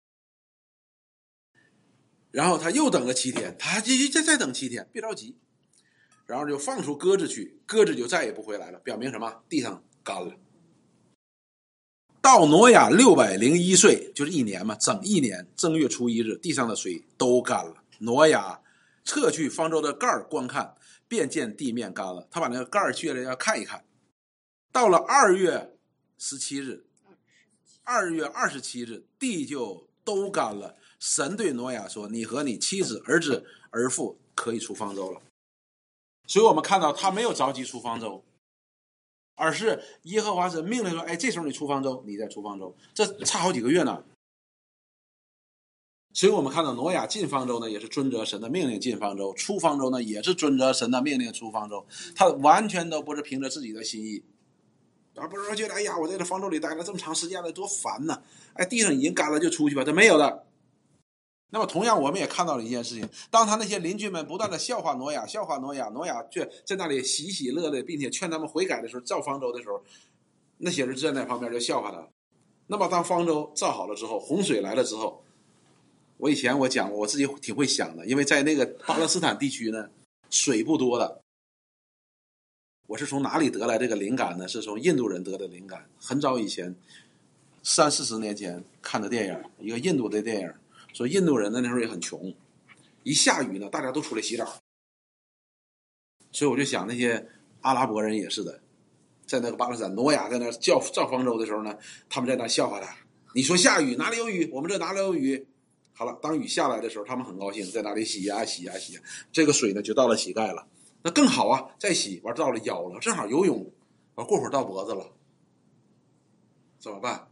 然后他又等了7天，他再等7天，别着急，然后就放出鸽子去，鸽子就再也不回来了，表明什么？地上干了。到挪亚601岁，就是1年嘛，整1年，正月初1日，地上的水都干了。挪亚撤去方舟的盖儿观看，便见地面干了。他把那个盖儿去了要看一看。到了2月17日，2月27日，地就都干了。神对挪亚说：“你和你妻子、儿子、儿妇可以出方舟了。”所以我们看到他没有着急出方舟，而是耶和华神命令说：“这时候你出方舟，你再出方舟。”这差好几个月呢。所以我们看到挪亚进方舟呢，也是遵着神的命令进方舟；出方舟呢，也是遵着神的命令出方舟。他完全都不是凭着自己的心意，而不是说觉得我在这方舟里待了这么长时间了，多烦呢！地上已经干了就出去吧，这没有的。那么同样我们也看到了一件事情，当他那些邻居们不断的笑话挪亚，挪亚却在那里喜喜乐乐，并且劝他们悔改的时候，造方舟的时候，那些人站在旁边就笑话他。那么当方舟造好了之后，洪水来了之后，我以前我讲过，我自己挺会想的，因为在那个巴勒斯坦地区呢，水不多的。我是从哪里得来这个灵感呢？是从印度人得的灵感。很早以前30-40年前看的电影，一个印度的电影，说印度人呢那时候也很穷，一下雨呢大家都出来洗澡。所以我就想那些阿拉伯人也是的，在那个巴勒斯坦，挪亚在那造方舟的时候呢，他们在那笑话他，你说下雨哪里有雨，我们这哪里有雨。好了，当雨下来的时候，他们很高兴，在那里洗呀，这个水呢就到了膝盖了，那更好啊，再洗完到了腰了，正好游泳，完过会儿到脖子了，怎么办？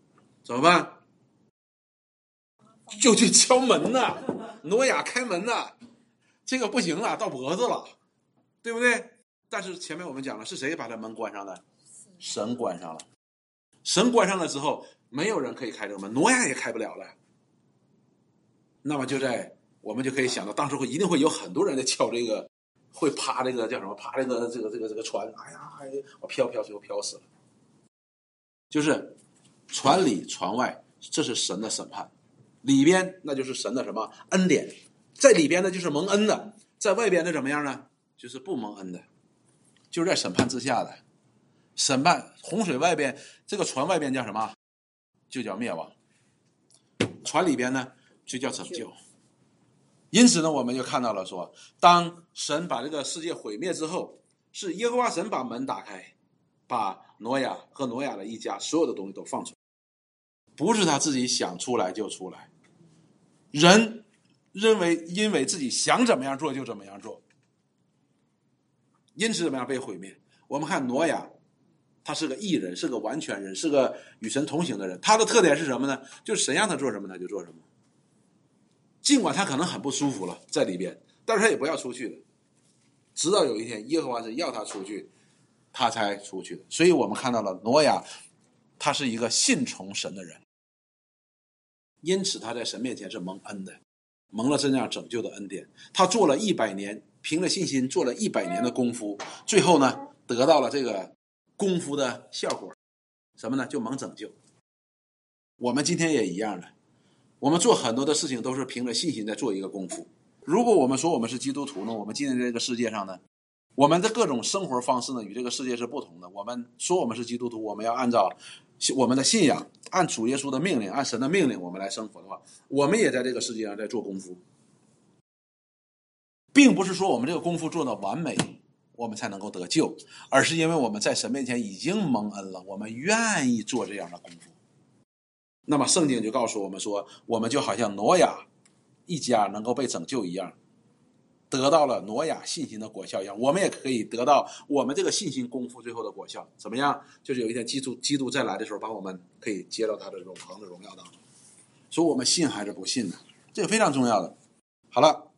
就去敲门呐，挪亚开门呐，这个不行了，到脖子了，对不对？但是前面我们讲了，是谁把这门关上的？神关上了。神关上了之后，没有人可以开这个门，挪亚也开不了了。那么我们就可以想到，当时一定会有很多人在敲这个，会爬这个叫什么？爬这个船，我飘最后飘死了。就是船里船外，这是神的审判。里边那就是神的什么恩典，在里边呢就是蒙恩的，在外边的怎么样呢？就是不蒙恩的，就是在审判之下的。审判洪水外边，这个船外边叫什么？就叫灭亡。船里边呢就叫拯救。因此呢，我们就看到了当神把这个世界毁灭之后，是耶和华神把门打开， 把挪亚和挪亚的一家所有的东西都放出来，不是他自己想出来就出来。人因为自己想怎么样做就怎么样做，因此怎么样被毁灭。我们看挪亚，他是个义人，是个完全人，是个与神同行的人。他的特点是什么呢？就是神让他做什么他就做什么，尽管他可能很不舒服了在里边，但是他也不要出去的，直到有一天耶和华神要他出去，他才出去的。所以我们看到了挪亚，他是一个信从神的人，因此他在神面前是蒙恩的，蒙了这样拯救的恩典。他做了100年，凭着信心做了100年的功夫，最后呢得到了这个功夫的效果，什么呢？就蒙拯救。我们今天也一样的，我们做很多的事情都是凭着信心在做一个功夫。如果我们说我们是基督徒呢，我们今天在这个世界上呢，我们的各种生活方式呢与这个世界是不同的。我们说我们是基督徒，我们要按照我们的信仰，按主耶稣的命令，按神的命令我们来生活的话，我们也在这个世界上在做功夫，并不是说我们这个功夫做到完美我们才能够得救，而是因为我们在神面前已经蒙恩了，我们愿意做这样的功夫。那么圣经就告诉我们说，我们就好像挪亚一家能够被拯救一样，得到了挪亚信心的果效一样，我们也可以得到我们这个信心功夫最后的果效。怎么样？就是有一天基督再来的时候，把我们可以接到他的永恒的荣耀当中。所以我们信还是不信呢？这个非常重要的。好了，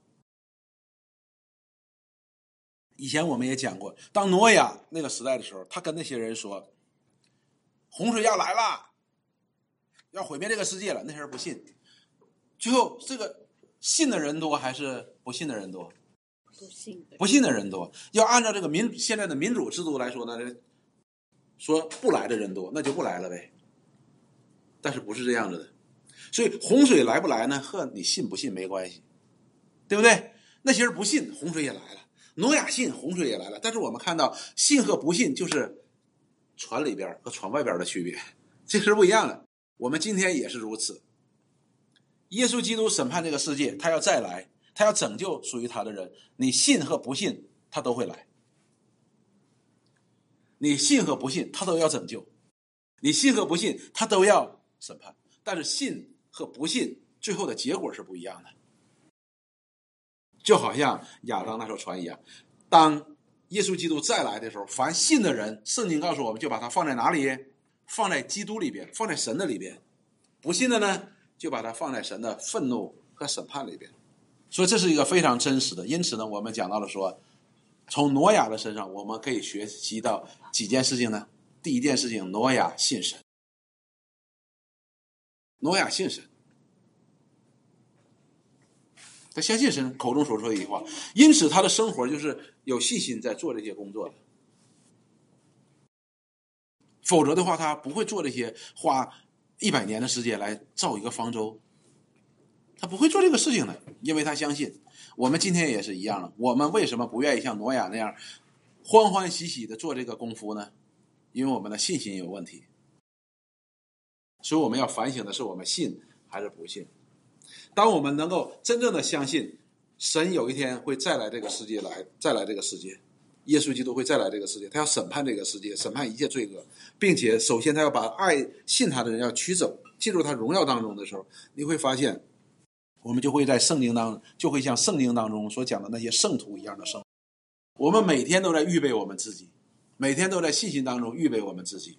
以前我们也讲过，当挪亚那个时代的时候，他跟那些人说洪水要来了，要毁灭这个世界了，那些人不信。最后这个信的人多还是不信的人多？不信的人多。要按照这个现在的民主制度来说呢，说不来的人多，那就不来了呗。但是不是这样子的。所以洪水来不来呢，和你信不信没关系，对不对？那些人不信，洪水也来了；挪亚信，洪水也来了。但是我们看到信和不信就是船里边和船外边的区别，这是不一样的。我们今天也是如此。耶稣基督审判这个世界，他要再来，他要拯救属于他的人，你信和不信他都会来，你信和不信他都要拯救，你信和不信他都要审判。但是信和不信最后的结果是不一样的，就好像亚当那艘船一样，当耶稣基督再来的时候，凡信的人，圣经告诉我们就把它放在哪里？放在基督里边，放在神的里边。不信的呢，就把它放在神的愤怒和审判里边。所以这是一个非常真实的。因此呢，我们讲到了说，从挪亚的身上我们可以学习到几件事情呢？第一件事情，挪亚信神。挪亚信神，他相信神口中所说的一句话，因此他的生活就是有信心在做这些工作的。否则的话，他不会做这些花100年的时间来造一个方舟，他不会做这个事情的，因为他相信。我们今天也是一样的，我们为什么不愿意像挪亚那样欢欢喜喜的做这个功夫呢？因为我们的信心有问题。所以我们要反省的是，我们信还是不信。当我们能够真正的相信神有一天会再来这个世界，耶稣基督会再来这个世界，他要审判这个世界，审判一切罪恶，并且首先他要把信他的人要取走，进入他荣耀当中的时候，你会发现我们就会在圣经当中，就会像圣经当中所讲的那些圣徒一样的生活。我们每天都在预备我们自己，每天都在信心当中预备我们自己。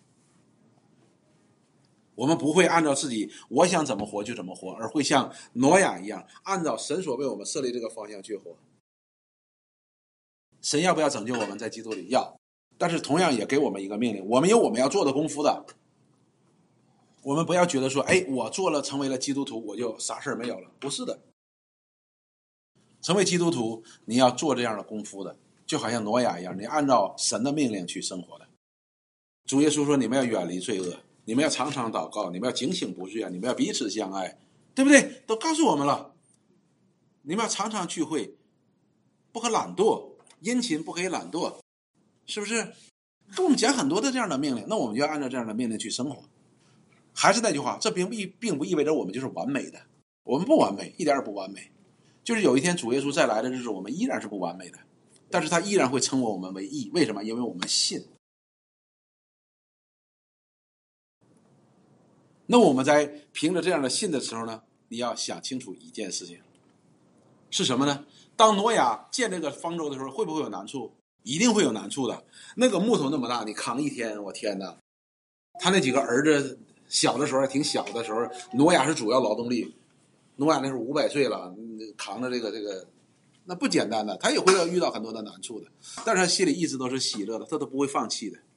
我们不会按照自己我想怎么活就怎么活，而会像挪亚一样，按照神所为我们设立这个方向去活。神要不要拯救我们？在基督里要，但是同样也给我们一个命令，我们有我们要做的功夫的。我们不要觉得说，我做了成为了基督徒我就啥事没有了，不是的。成为基督徒你要做这样的功夫的，就好像挪亚一样，你按照神的命令去生活的。主耶稣说，你们要远离罪恶，你们要常常祷告，你们要警醒不睡啊，你们要彼此相爱，对不对？都告诉我们了。你们要常常聚会，不可懒惰，殷勤不可以懒惰，是不是？跟我们讲很多的这样的命令，那我们就要按照这样的命令去生活。还是那句话，这并不意味着我们就是完美的，我们不完美，一点也不完美。就是有一天主耶稣再来的日子，我们依然是不完美的，但是他依然会称我们为义。为什么？因为我们信。 那我们在凭着这样的信的时候呢，你要想清楚一件事情，是什么呢？当挪亚建这个方舟的时候，会不会有难处？一定会有难处的。那个木头那么大，你扛一天，我天哪！他那几个儿子小的时候还挺小的时候，挪亚是主要劳动力。挪亚那时候500岁了，扛着这个，那不简单的，他也会遇到很多的难处的。但是他心里一直都是喜乐的，他都不会放弃的。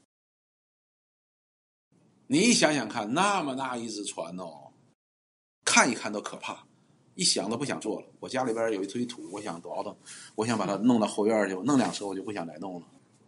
你想想看，那么大一只船哦，看一看都可怕，一想都不想做了。我家里边有一堆土，我想倒腾，我想把它弄到后院去，我弄2车我就不想再弄了。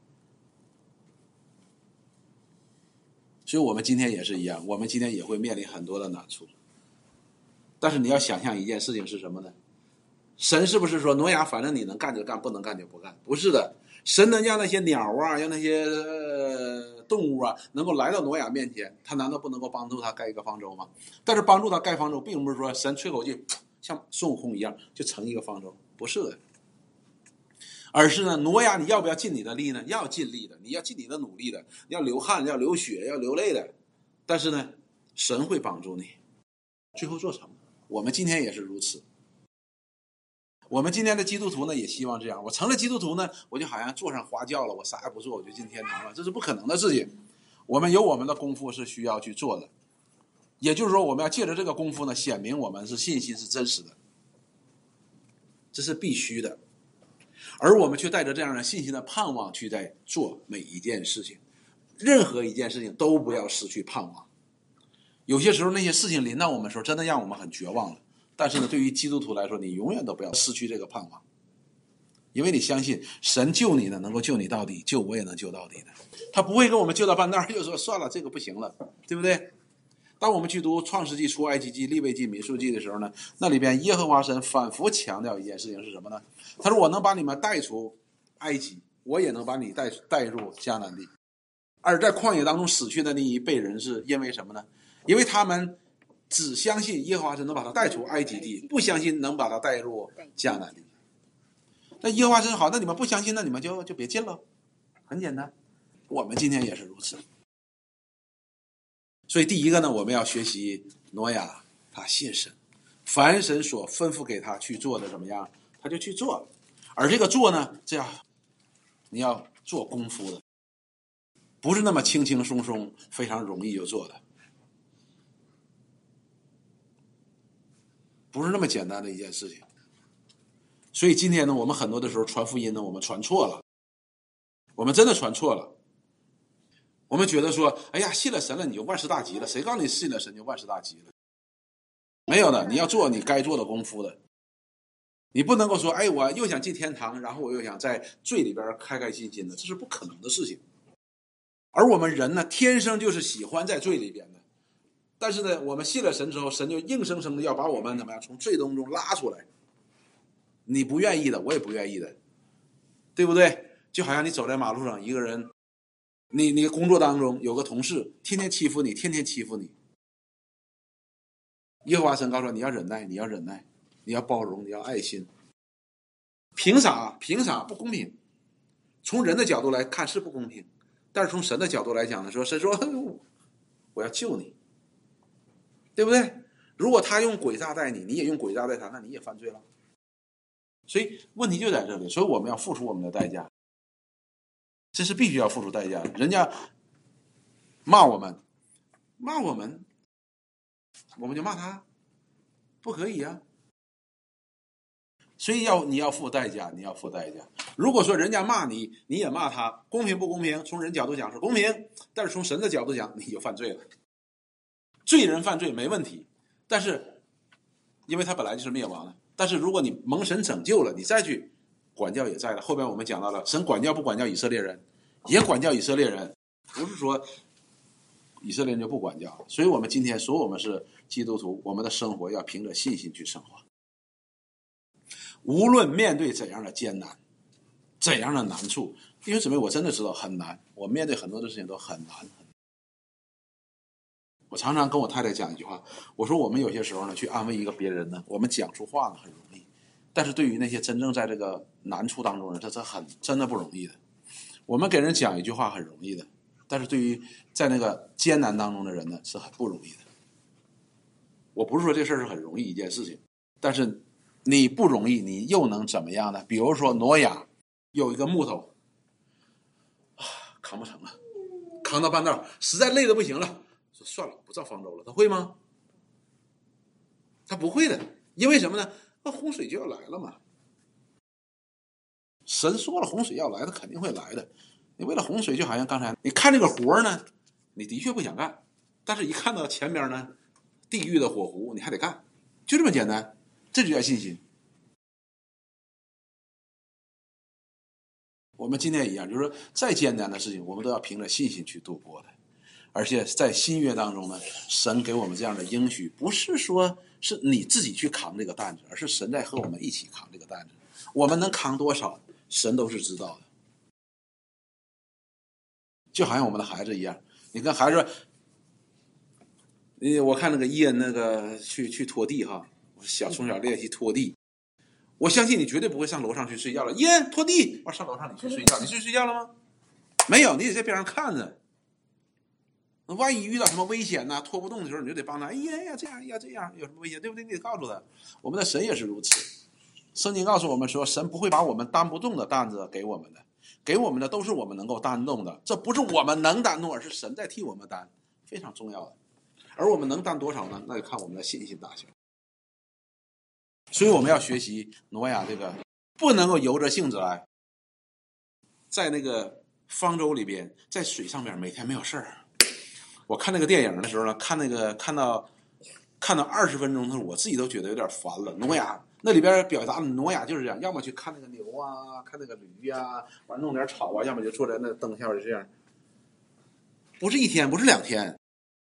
所以我们今天也是一样，我们今天也会面临很多的难处。但是你要想象一件事情是什么呢？神是不是说挪亚反正你能干就干，不能干就不干？不是的，神能让那些鸟啊，让那些动物啊能够来到挪亚面前，他难道不能够帮助他盖一个方舟吗？但是帮助他盖方舟并不是说神吹口气像孙悟空一样就成一个方舟，不是的。而是呢，挪亚你要不要尽你的力呢？要尽力的，你要尽你的努力的，你要流汗，要流血，要流泪的。但是呢，神会帮助你，最后做成。我们今天也是如此。我们今天的基督徒呢，也希望这样。我成了基督徒呢，我就好像坐上花轿了，我啥也不做，我就进天堂了，这是不可能的事情。我们有我们的功夫是需要去做的，也就是说，我们要借着这个功夫呢，显明我们是信心是真实的，这是必须的。而我们却带着这样的信心的盼望去在做每一件事情，任何一件事情都不要失去盼望。有些时候那些事情临到我们的时候，真的让我们很绝望了。但是呢，对于基督徒来说，你永远都不要失去这个盼望，因为你相信神救你呢，能够救你到底，救我也能救到底的。他不会跟我们救到半道又说算了，这个不行了，对不对？当我们去读创世纪、出埃及记、利未记、民数记的时候呢，那里边耶和华神反复强调一件事情是什么呢？他说我能把你们带出埃及，我也能把你带入迦南地。而在旷野当中死去的那一辈人是因为什么呢？因为他们只相信耶和华神能把他带出埃及地，不相信能把他带入迦南地。那耶和华神好，那你们不相信，那你们就别进了，很简单。我们今天也是如此。所以第一个呢，我们要学习挪亚，他信神，凡神所吩咐给他去做的怎么样，他就去做。而这个做呢，这样你要做功夫的，不是那么轻轻松松非常容易就做的，不是那么简单的一件事情。所以今天呢，我们很多的时候传福音呢，我们传错了，我们真的传错了。我们觉得说，哎呀，信了神了你就万事大吉了，谁告诉你信了神就万事大吉了？没有的，你要做你该做的功夫的。你不能够说，哎，我又想进天堂，然后我又想在罪里边开开心心的，这是不可能的事情。而我们人呢，天生就是喜欢在罪里边的。但是呢，我们信了神之后，神就硬生生的要把我们怎么样从罪当中拉出来。你不愿意的，我也不愿意的，对不对？就好像你走在马路上，一个人，你工作当中有个同事天天欺负你，天天欺负你。耶和华神告诉你要忍耐，你要忍耐，你要包容，你要爱心。凭啥？凭啥？不公平。从人的角度来看是不公平，但是从神的角度来讲呢，说神说我要救你，对不对？如果他用诡诈待你，你也用诡诈待他，那你也犯罪了。所以问题就在这里，所以我们要付出我们的代价，这是必须要付出代价的。人家骂我们，我们就骂他，不可以啊。所以你要付代价，你要付代价。如果说人家骂你，你也骂他，公平不公平？从人角度讲是公平，但是从神的角度讲，你就犯罪了。罪人犯罪没问题，但是因为他本来就是灭亡的。但是如果你蒙神拯救了，你再去管教也在了。后边我们讲到了，神管教不管教以色列人，也管教以色列人，不是说以色列人就不管教。所以我们今天说我们是基督徒，我们的生活要凭着信心去生活。无论面对怎样的艰难，怎样的难处，弟兄姊妹，我真的知道很难，我面对很多的事情都很难。我常常跟我太太讲一句话，我说我们有些时候呢，去安慰一个别人呢，我们讲出话呢很容易，但是对于那些真正在这个难处当中呢，这是真的不容易的。我们给人讲一句话很容易的，但是对于在那个艰难当中的人呢，是很不容易的。 我不是说这事儿是很容易一件事情，但是你不容易，你又能怎么样呢？比如说挪亚有一个木头扛不成了，扛到半道实在累得不行了，说算了，不造方舟了。他会吗？他不会的，因为什么呢？那洪水就要来了嘛。神说了洪水要来，他肯定会来的。你为了洪水，就好像刚才你看这个活呢，你的确不想干，但是一看到前边呢地狱的火湖，你还得干，就这么简单，这就叫信心。我们今天一样，就是说再艰难的事情，我们都要凭着信心去度过的。而且在新约当中呢，神给我们这样的应许，不是说是你自己去扛这个担子，而是神在和我们一起扛这个担子。我们能扛多少，神都是知道的。就好像我们的孩子一样，你跟孩子说，我看那个伊恩那个去拖地哈，从小练习拖地，我相信你绝对不会上楼上去睡觉了。伊恩拖地，我上楼上你去睡觉，你睡觉了吗？没有，你得在边上看着。万一遇到什么危险呢，拖不动的时候，你就得帮他。哎呀，这样呀，这样有什么危险，对不对？你得告诉他。我们的神也是如此。圣经告诉我们说，神不会把我们担不动的担子给我们的，给我们的都是我们能够担动的。这不是我们能担动，而是神在替我们担，非常重要的。而我们能担多少呢？那就看我们的信心大小。所以我们要学习挪亚这个，不能够由着性子来，在那个方舟里边，在水上面每天没有事儿。我看那个电影的时候呢，看到20分钟的时候，我自己都觉得有点烦了。挪亚那里边表达的挪亚就是这样，要么去看那个牛啊，看那个驴啊，完弄点草啊，要么就坐在那灯下就这样。不是一天，不是2天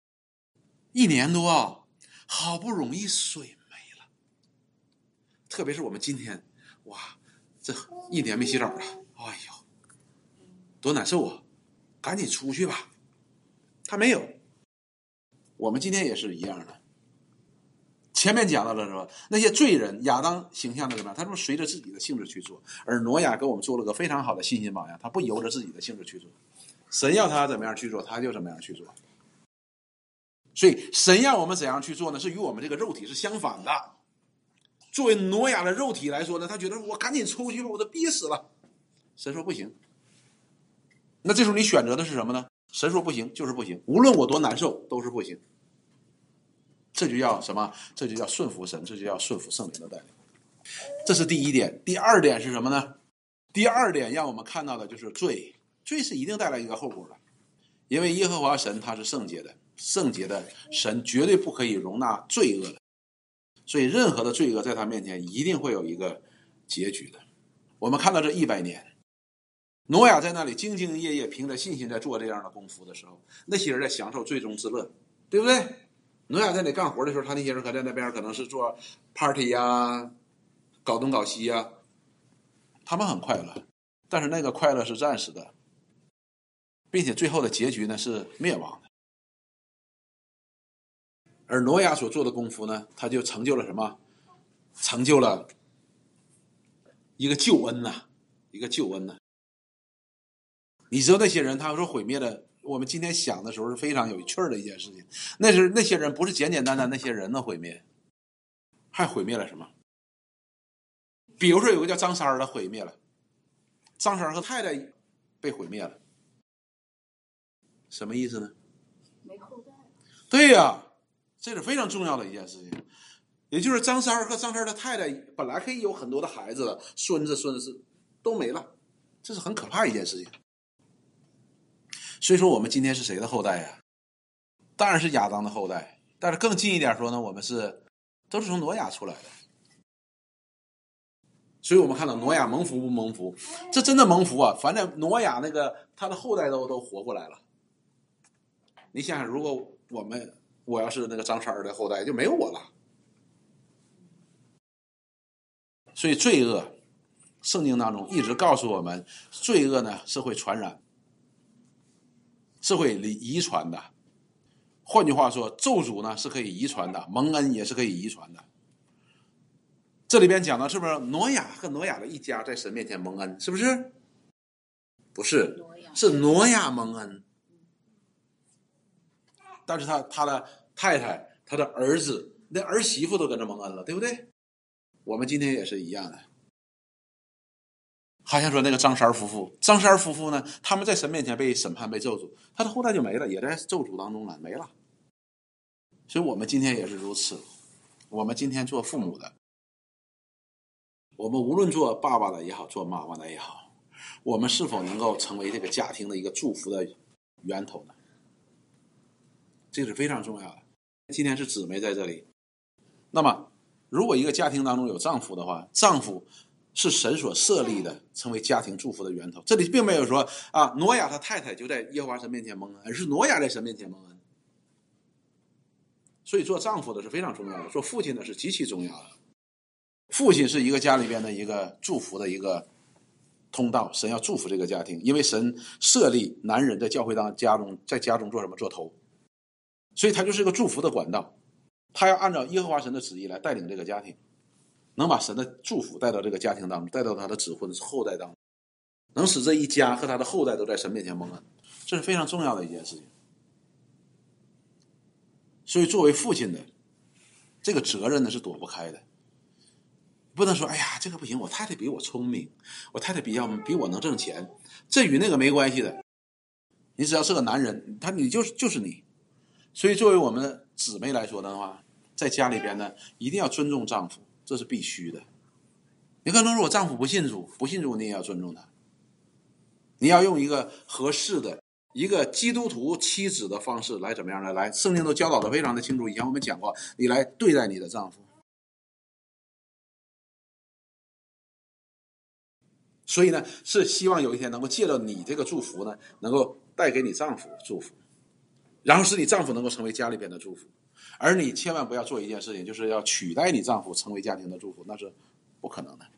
，1年多，好不容易水没了。特别是我们今天，哇，这1年没洗澡了，哎呦，多难受啊！赶紧出去吧。他没有，我们今天也是一样的。前面讲到了说，那些罪人亚当形象的怎么样？他说随着自己的性质去做，而挪亚给我们做了个非常好的信心榜样，他不由着自己的性质去做，神要他怎么样去做，他就怎么样去做。所以神要我们怎样去做呢？是与我们这个肉体是相反的。作为挪亚的肉体来说呢，他觉得我赶紧出去吧，我都逼死了。神说不行。那这时候你选择的是什么呢？神说不行就是不行，无论我多难受都是不行。这就叫什么？这就叫顺服神，这就叫顺服圣灵的带领。这是第一点。第二点是什么呢？第二点让我们看到的就是罪。罪是一定带来一个后果的，因为耶和华神他是圣洁的，圣洁的神绝对不可以容纳罪恶的，所以任何的罪恶在他面前一定会有一个结局的。我们看到这100年，挪亚在那里兢兢业业凭着信心在做这样的功夫的时候，那些人在享受最终之乐，对不对？挪亚在那干活的时候，他那些人可在那边可能是做 party 呀，搞东搞西呀，他们很快乐，但是那个快乐是暂时的，并且最后的结局呢是灭亡的。而挪亚所做的功夫呢，他就成就了什么？成就了一个救恩呐，一个救恩呐。你知道那些人他说毁灭的，我们今天想的时候是非常有趣的一件事情。那些人不是简简单单那些人的毁灭，还毁灭了什么？比如说有个叫张三儿的毁灭了，张三儿和太太被毁灭了，什么意思呢？ 没后代。 对呀，这是非常重要的一件事情。也就是张三儿和张三儿的太太本来可以有很多的孩子的，孙子都没了，这是很可怕一件事情。所以说我们今天是谁的后代呀？当然是亚当的后代，但是更近一点说呢，我们都是从挪亚出来的。所以我们看到挪亚蒙福不蒙福？这真的蒙福啊！反正挪亚那个他的后代都活过来了。你想想，如果我要是那个张三儿的后代，就没有我了。所以罪恶，圣经当中一直告诉我们，罪恶呢是会传染，是会遗传的。换句话说，咒诅呢是可以遗传的，蒙恩也是可以遗传的。这里边讲的是不是挪亚和挪亚的一家在神面前蒙恩？是不是？不是，是挪亚蒙恩。但是他的太太、他的儿子那儿媳妇都跟着蒙恩了，对不对？我们今天也是一样的。好像说那个张三夫妇呢，他们在神面前被审判被咒诅，他的后代就没了，也在咒诅当中了，没了。所以我们今天也是如此。我们今天做父母的，我们无论做爸爸的也好，做妈妈的也好，我们是否能够成为这个家庭的一个祝福的源头呢？这是非常重要的。今天是姊妹在这里，那么如果一个家庭当中有丈夫的话，丈夫是神所设立的，成为家庭祝福的源头。这里并没有说啊，挪亚他太太就在耶和华神面前蒙恩，而是挪亚在神面前蒙恩。所以做丈夫的是非常重要的，做父亲的是极其重要的。父亲是一个家里边的一个祝福的一个通道，神要祝福这个家庭，因为神设立男人在教会当在家中做什么？做头，所以他就是一个祝福的管道，他要按照耶和华神的旨意来带领这个家庭，能把神的祝福带到这个家庭当中，带到他的子孙后代当中，能使这一家和他的后代都在神面前蒙恩，这是非常重要的一件事情。所以作为父亲的这个责任呢是躲不开的，不能说哎呀这个不行，我太太比我聪明，我太太比我能挣钱，这与那个没关系的。你只要是个男人，你就是你。所以作为我们的姊妹来说的话，在家里边呢一定要尊重丈夫，这是必须的。你可能说我丈夫不信主你也要尊重他，你要用一个合适的一个基督徒妻子的方式来怎么样呢？来，圣经都教导的非常的清楚，以前我们讲过，你来对待你的丈夫。所以呢，是希望有一天能够借着你这个祝福呢，能够带给你丈夫祝福，然后使你丈夫能够成为家里边的祝福。而你千万不要做一件事情，就是要取代你丈夫成为家庭的祝福，那是不可能的。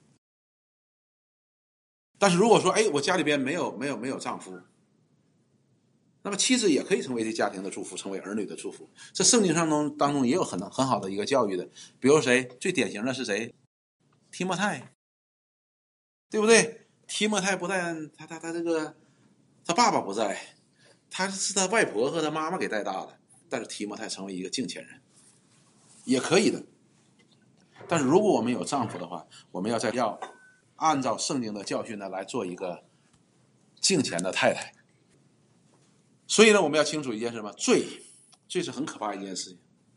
但是如果说，我家里边没有丈夫，那么妻子也可以成为这家庭的祝福，成为儿女的祝福。这圣经当中也有很好的一个教育的，比如谁最典型的是谁？提摩太，对不对？提摩太不但他这个他爸爸不在，他是他外婆和他妈妈给带大的，但是提摩太成为一个敬虔人，也可以的。但是如果我们有丈夫的话，我们要按照圣经的教训呢来做一个敬虔的太太。所以呢，我们要清楚一件事嘛，罪是很可怕的一件事情，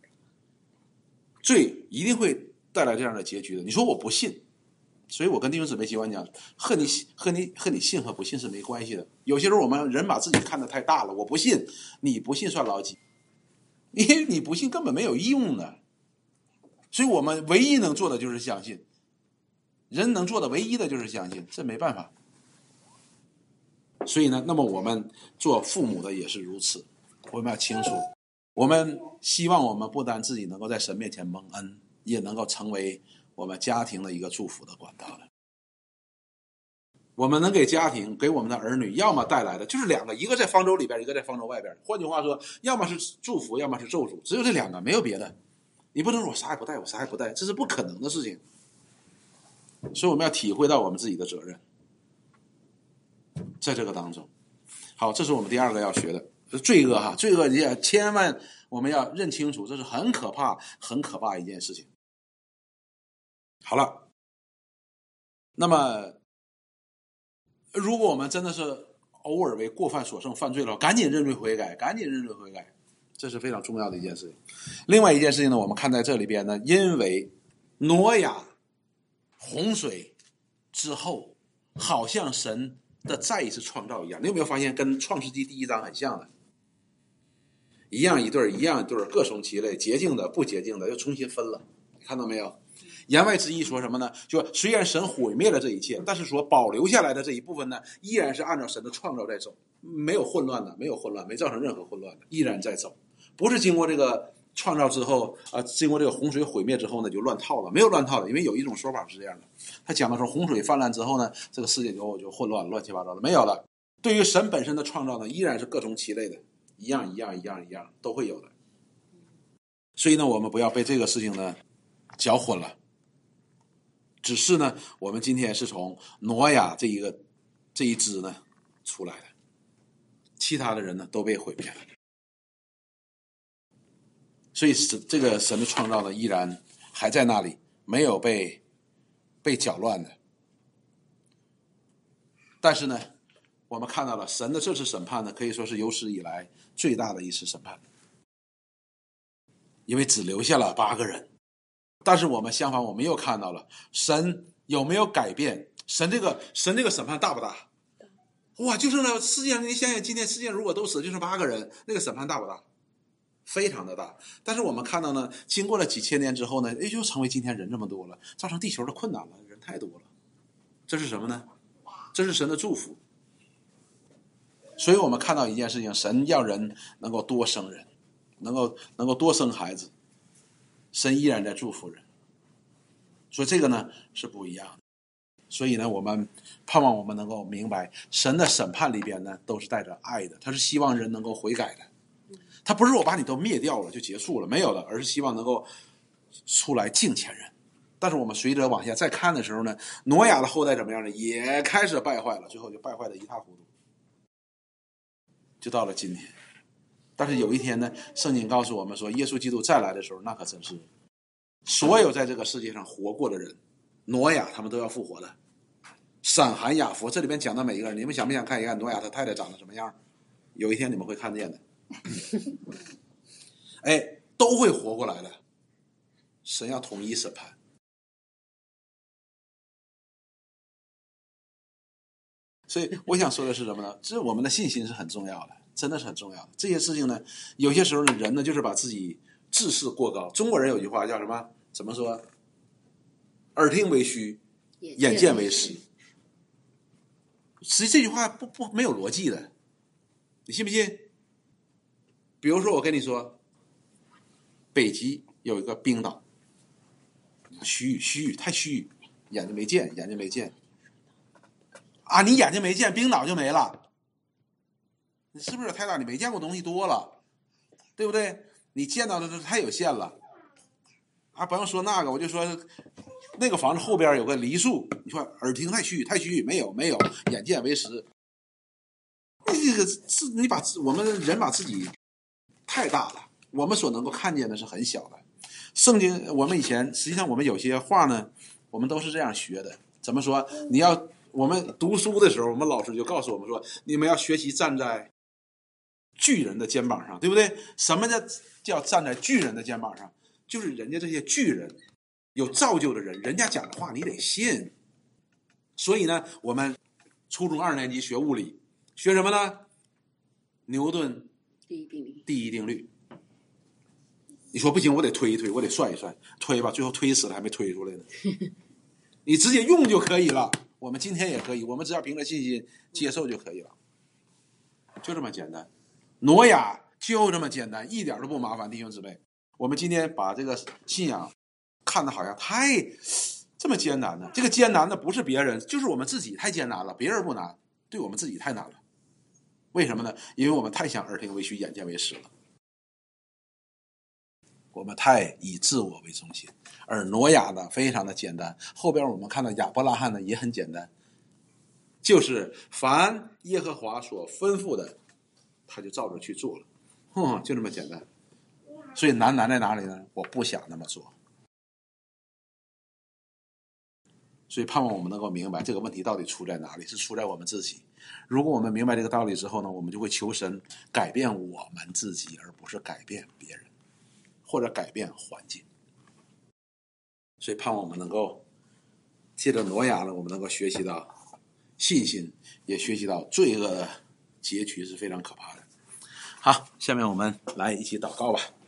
罪一定会带来这样的结局的。你说我不信，所以我跟弟兄姊妹喜欢讲，和你信和不信是没关系的。有些时候我们人把自己看得太大了，我不信，你不信算老几？因为你不信根本没有用的。所以我们唯一能做的就是相信，人能做的唯一的就是相信，这没办法。所以呢，那么我们做父母的也是如此，我们要清楚，我们希望我们不单自己能够在神面前蒙恩，也能够成为我们家庭的一个祝福的管道的。我们能给家庭给我们的儿女要么带来的就是两个，一个在方舟里边，一个在方舟外边。换句话说，要么是祝福，要么是咒诅，只有这两个，没有别的。你不能说我啥也不带，我啥也不带，这是不可能的事情。所以我们要体会到我们自己的责任在这个当中。好，这是我们第二个要学的罪恶哈，罪恶也千万我们要认清楚，这是很可怕很可怕一件事情。好了，那么如果我们真的是偶尔为过犯所胜犯罪了，赶紧认罪悔改，这是非常重要的一件事情。另外一件事情呢，我们看在这里边呢，因为挪亚洪水之后，好像神的再一次创造一样，你有没有发现跟创世纪第1章很像的？一样一对各从其类，洁净的不洁净的又重新分了，看到没有？言外之意说什么呢？就虽然神毁灭了这一切，但是所保留下来的这一部分呢，依然是按照神的创造在走，没有混乱的，没造成任何混乱的，依然在走。不是经过这个创造之后经过这个洪水毁灭之后呢就乱套了，没有乱套的。因为有一种说法是这样的，他讲的说洪水泛滥之后呢，这个世界就混乱乱七八糟的，没有了。对于神本身的创造呢，依然是各从其类的，一样都会有的。所以呢，我们不要被这个事情呢搅混了。只是呢，我们今天是从挪亚这一支呢出来的，其他的人呢都被毁灭了。 所以这个神的创造呢，依然还在那里，没有被搅乱的。但是呢，我们看到了神的这次审判呢，可以说是有史以来最大的一次审判，因为只留下了8个人。但是我们相反，我们又看到了神有没有改变？神这个审判大不大？哇，就剩了世界上，你想想，今天世界如果都死，就剩8个人，那个审判大不大？非常的大。但是我们看到呢，经过了几千年之后呢，又成为今天人这么多了，造成地球的困难了，人太多了。这是什么呢？这是神的祝福。所以我们看到一件事情，神要人能够多生人，能够多生孩子，神依然在祝福人。所以这个呢是不一样的。所以呢，我们盼望我们能够明白，神的审判里边呢都是带着爱的，他是希望人能够悔改的。他不是我把你都灭掉了就结束了，没有的，而是希望能够出来敬虔人。但是我们随着往下再看的时候呢，挪亚的后代怎么样呢？也开始败坏了，最后就败坏的一塌糊涂，就到了今天。但是有一天呢，圣经告诉我们说，耶稣基督再来的时候，那可真是所有在这个世界上活过的人，挪亚他们都要复活的。闪含雅弗这里边讲的每一个人，你们想不想看一看挪亚他太太长得什么样？有一天你们会看见的。哎，都会活过来的。神要统一审判。所以我想说的是什么呢？这我们的信心是很重要的，真的是很重要的。这些事情呢，有些时候呢，人呢就是把自己自视过高。中国人有句话叫什么？怎么说？耳听为虚，眼见为实。实际这句话没有逻辑的，你信不信？比如说我跟你说，北极有一个冰岛，虚太虚，眼睛没见啊！你眼睛没见，冰岛就没了，你是不是太大？你没见过东西多了，对不对？你见到的太有限了啊！不用说那个，我就说那个房子后边有个梨树，你说耳听太虚，没有，眼见为实。这个是你把我们人把自己太大了，我们所能够看见的是很小的。圣经我们以前实际上我们有些话呢，我们都是这样学的。怎么说？我们读书的时候，我们老师就告诉我们说，你们要学习站在巨人的肩膀上，对不对？什么叫站在巨人的肩膀上？就是人家这些巨人有造就的人，人家讲的话你得信。所以呢，我们初中2年级学物理，学什么呢？牛顿第一定律。你说不行，我得推一推，我得算一算，推吧，最后推死了还没推出来呢。你直接用就可以了，我们今天也可以，我们只要凭着信心接受就可以了，就这么简单。挪亚就这么简单，一点都不麻烦，弟兄姊妹。我们今天把这个信仰看得好像这么艰难呢？这个艰难的不是别人，就是我们自己太艰难了，别人不难，对我们自己太难了。为什么呢？因为我们太想耳听为虚，眼见为实了。我们太以自我为中心，而挪亚呢非常的简单。后边我们看到亚伯拉罕呢也很简单，就是凡耶和华所吩咐的，他就照着去做了，就这么简单。所以难在哪里呢？我不想那么做。所以盼望我们能够明白这个问题到底出在哪里，是出在我们自己。如果我们明白这个道理之后呢，我们就会求神改变我们自己，而不是改变别人或者改变环境。所以盼望我们能够借着挪亚呢，我们能够学习到信心，也学习到罪恶的结局是非常可怕的。好，下面我们来一起祷告吧。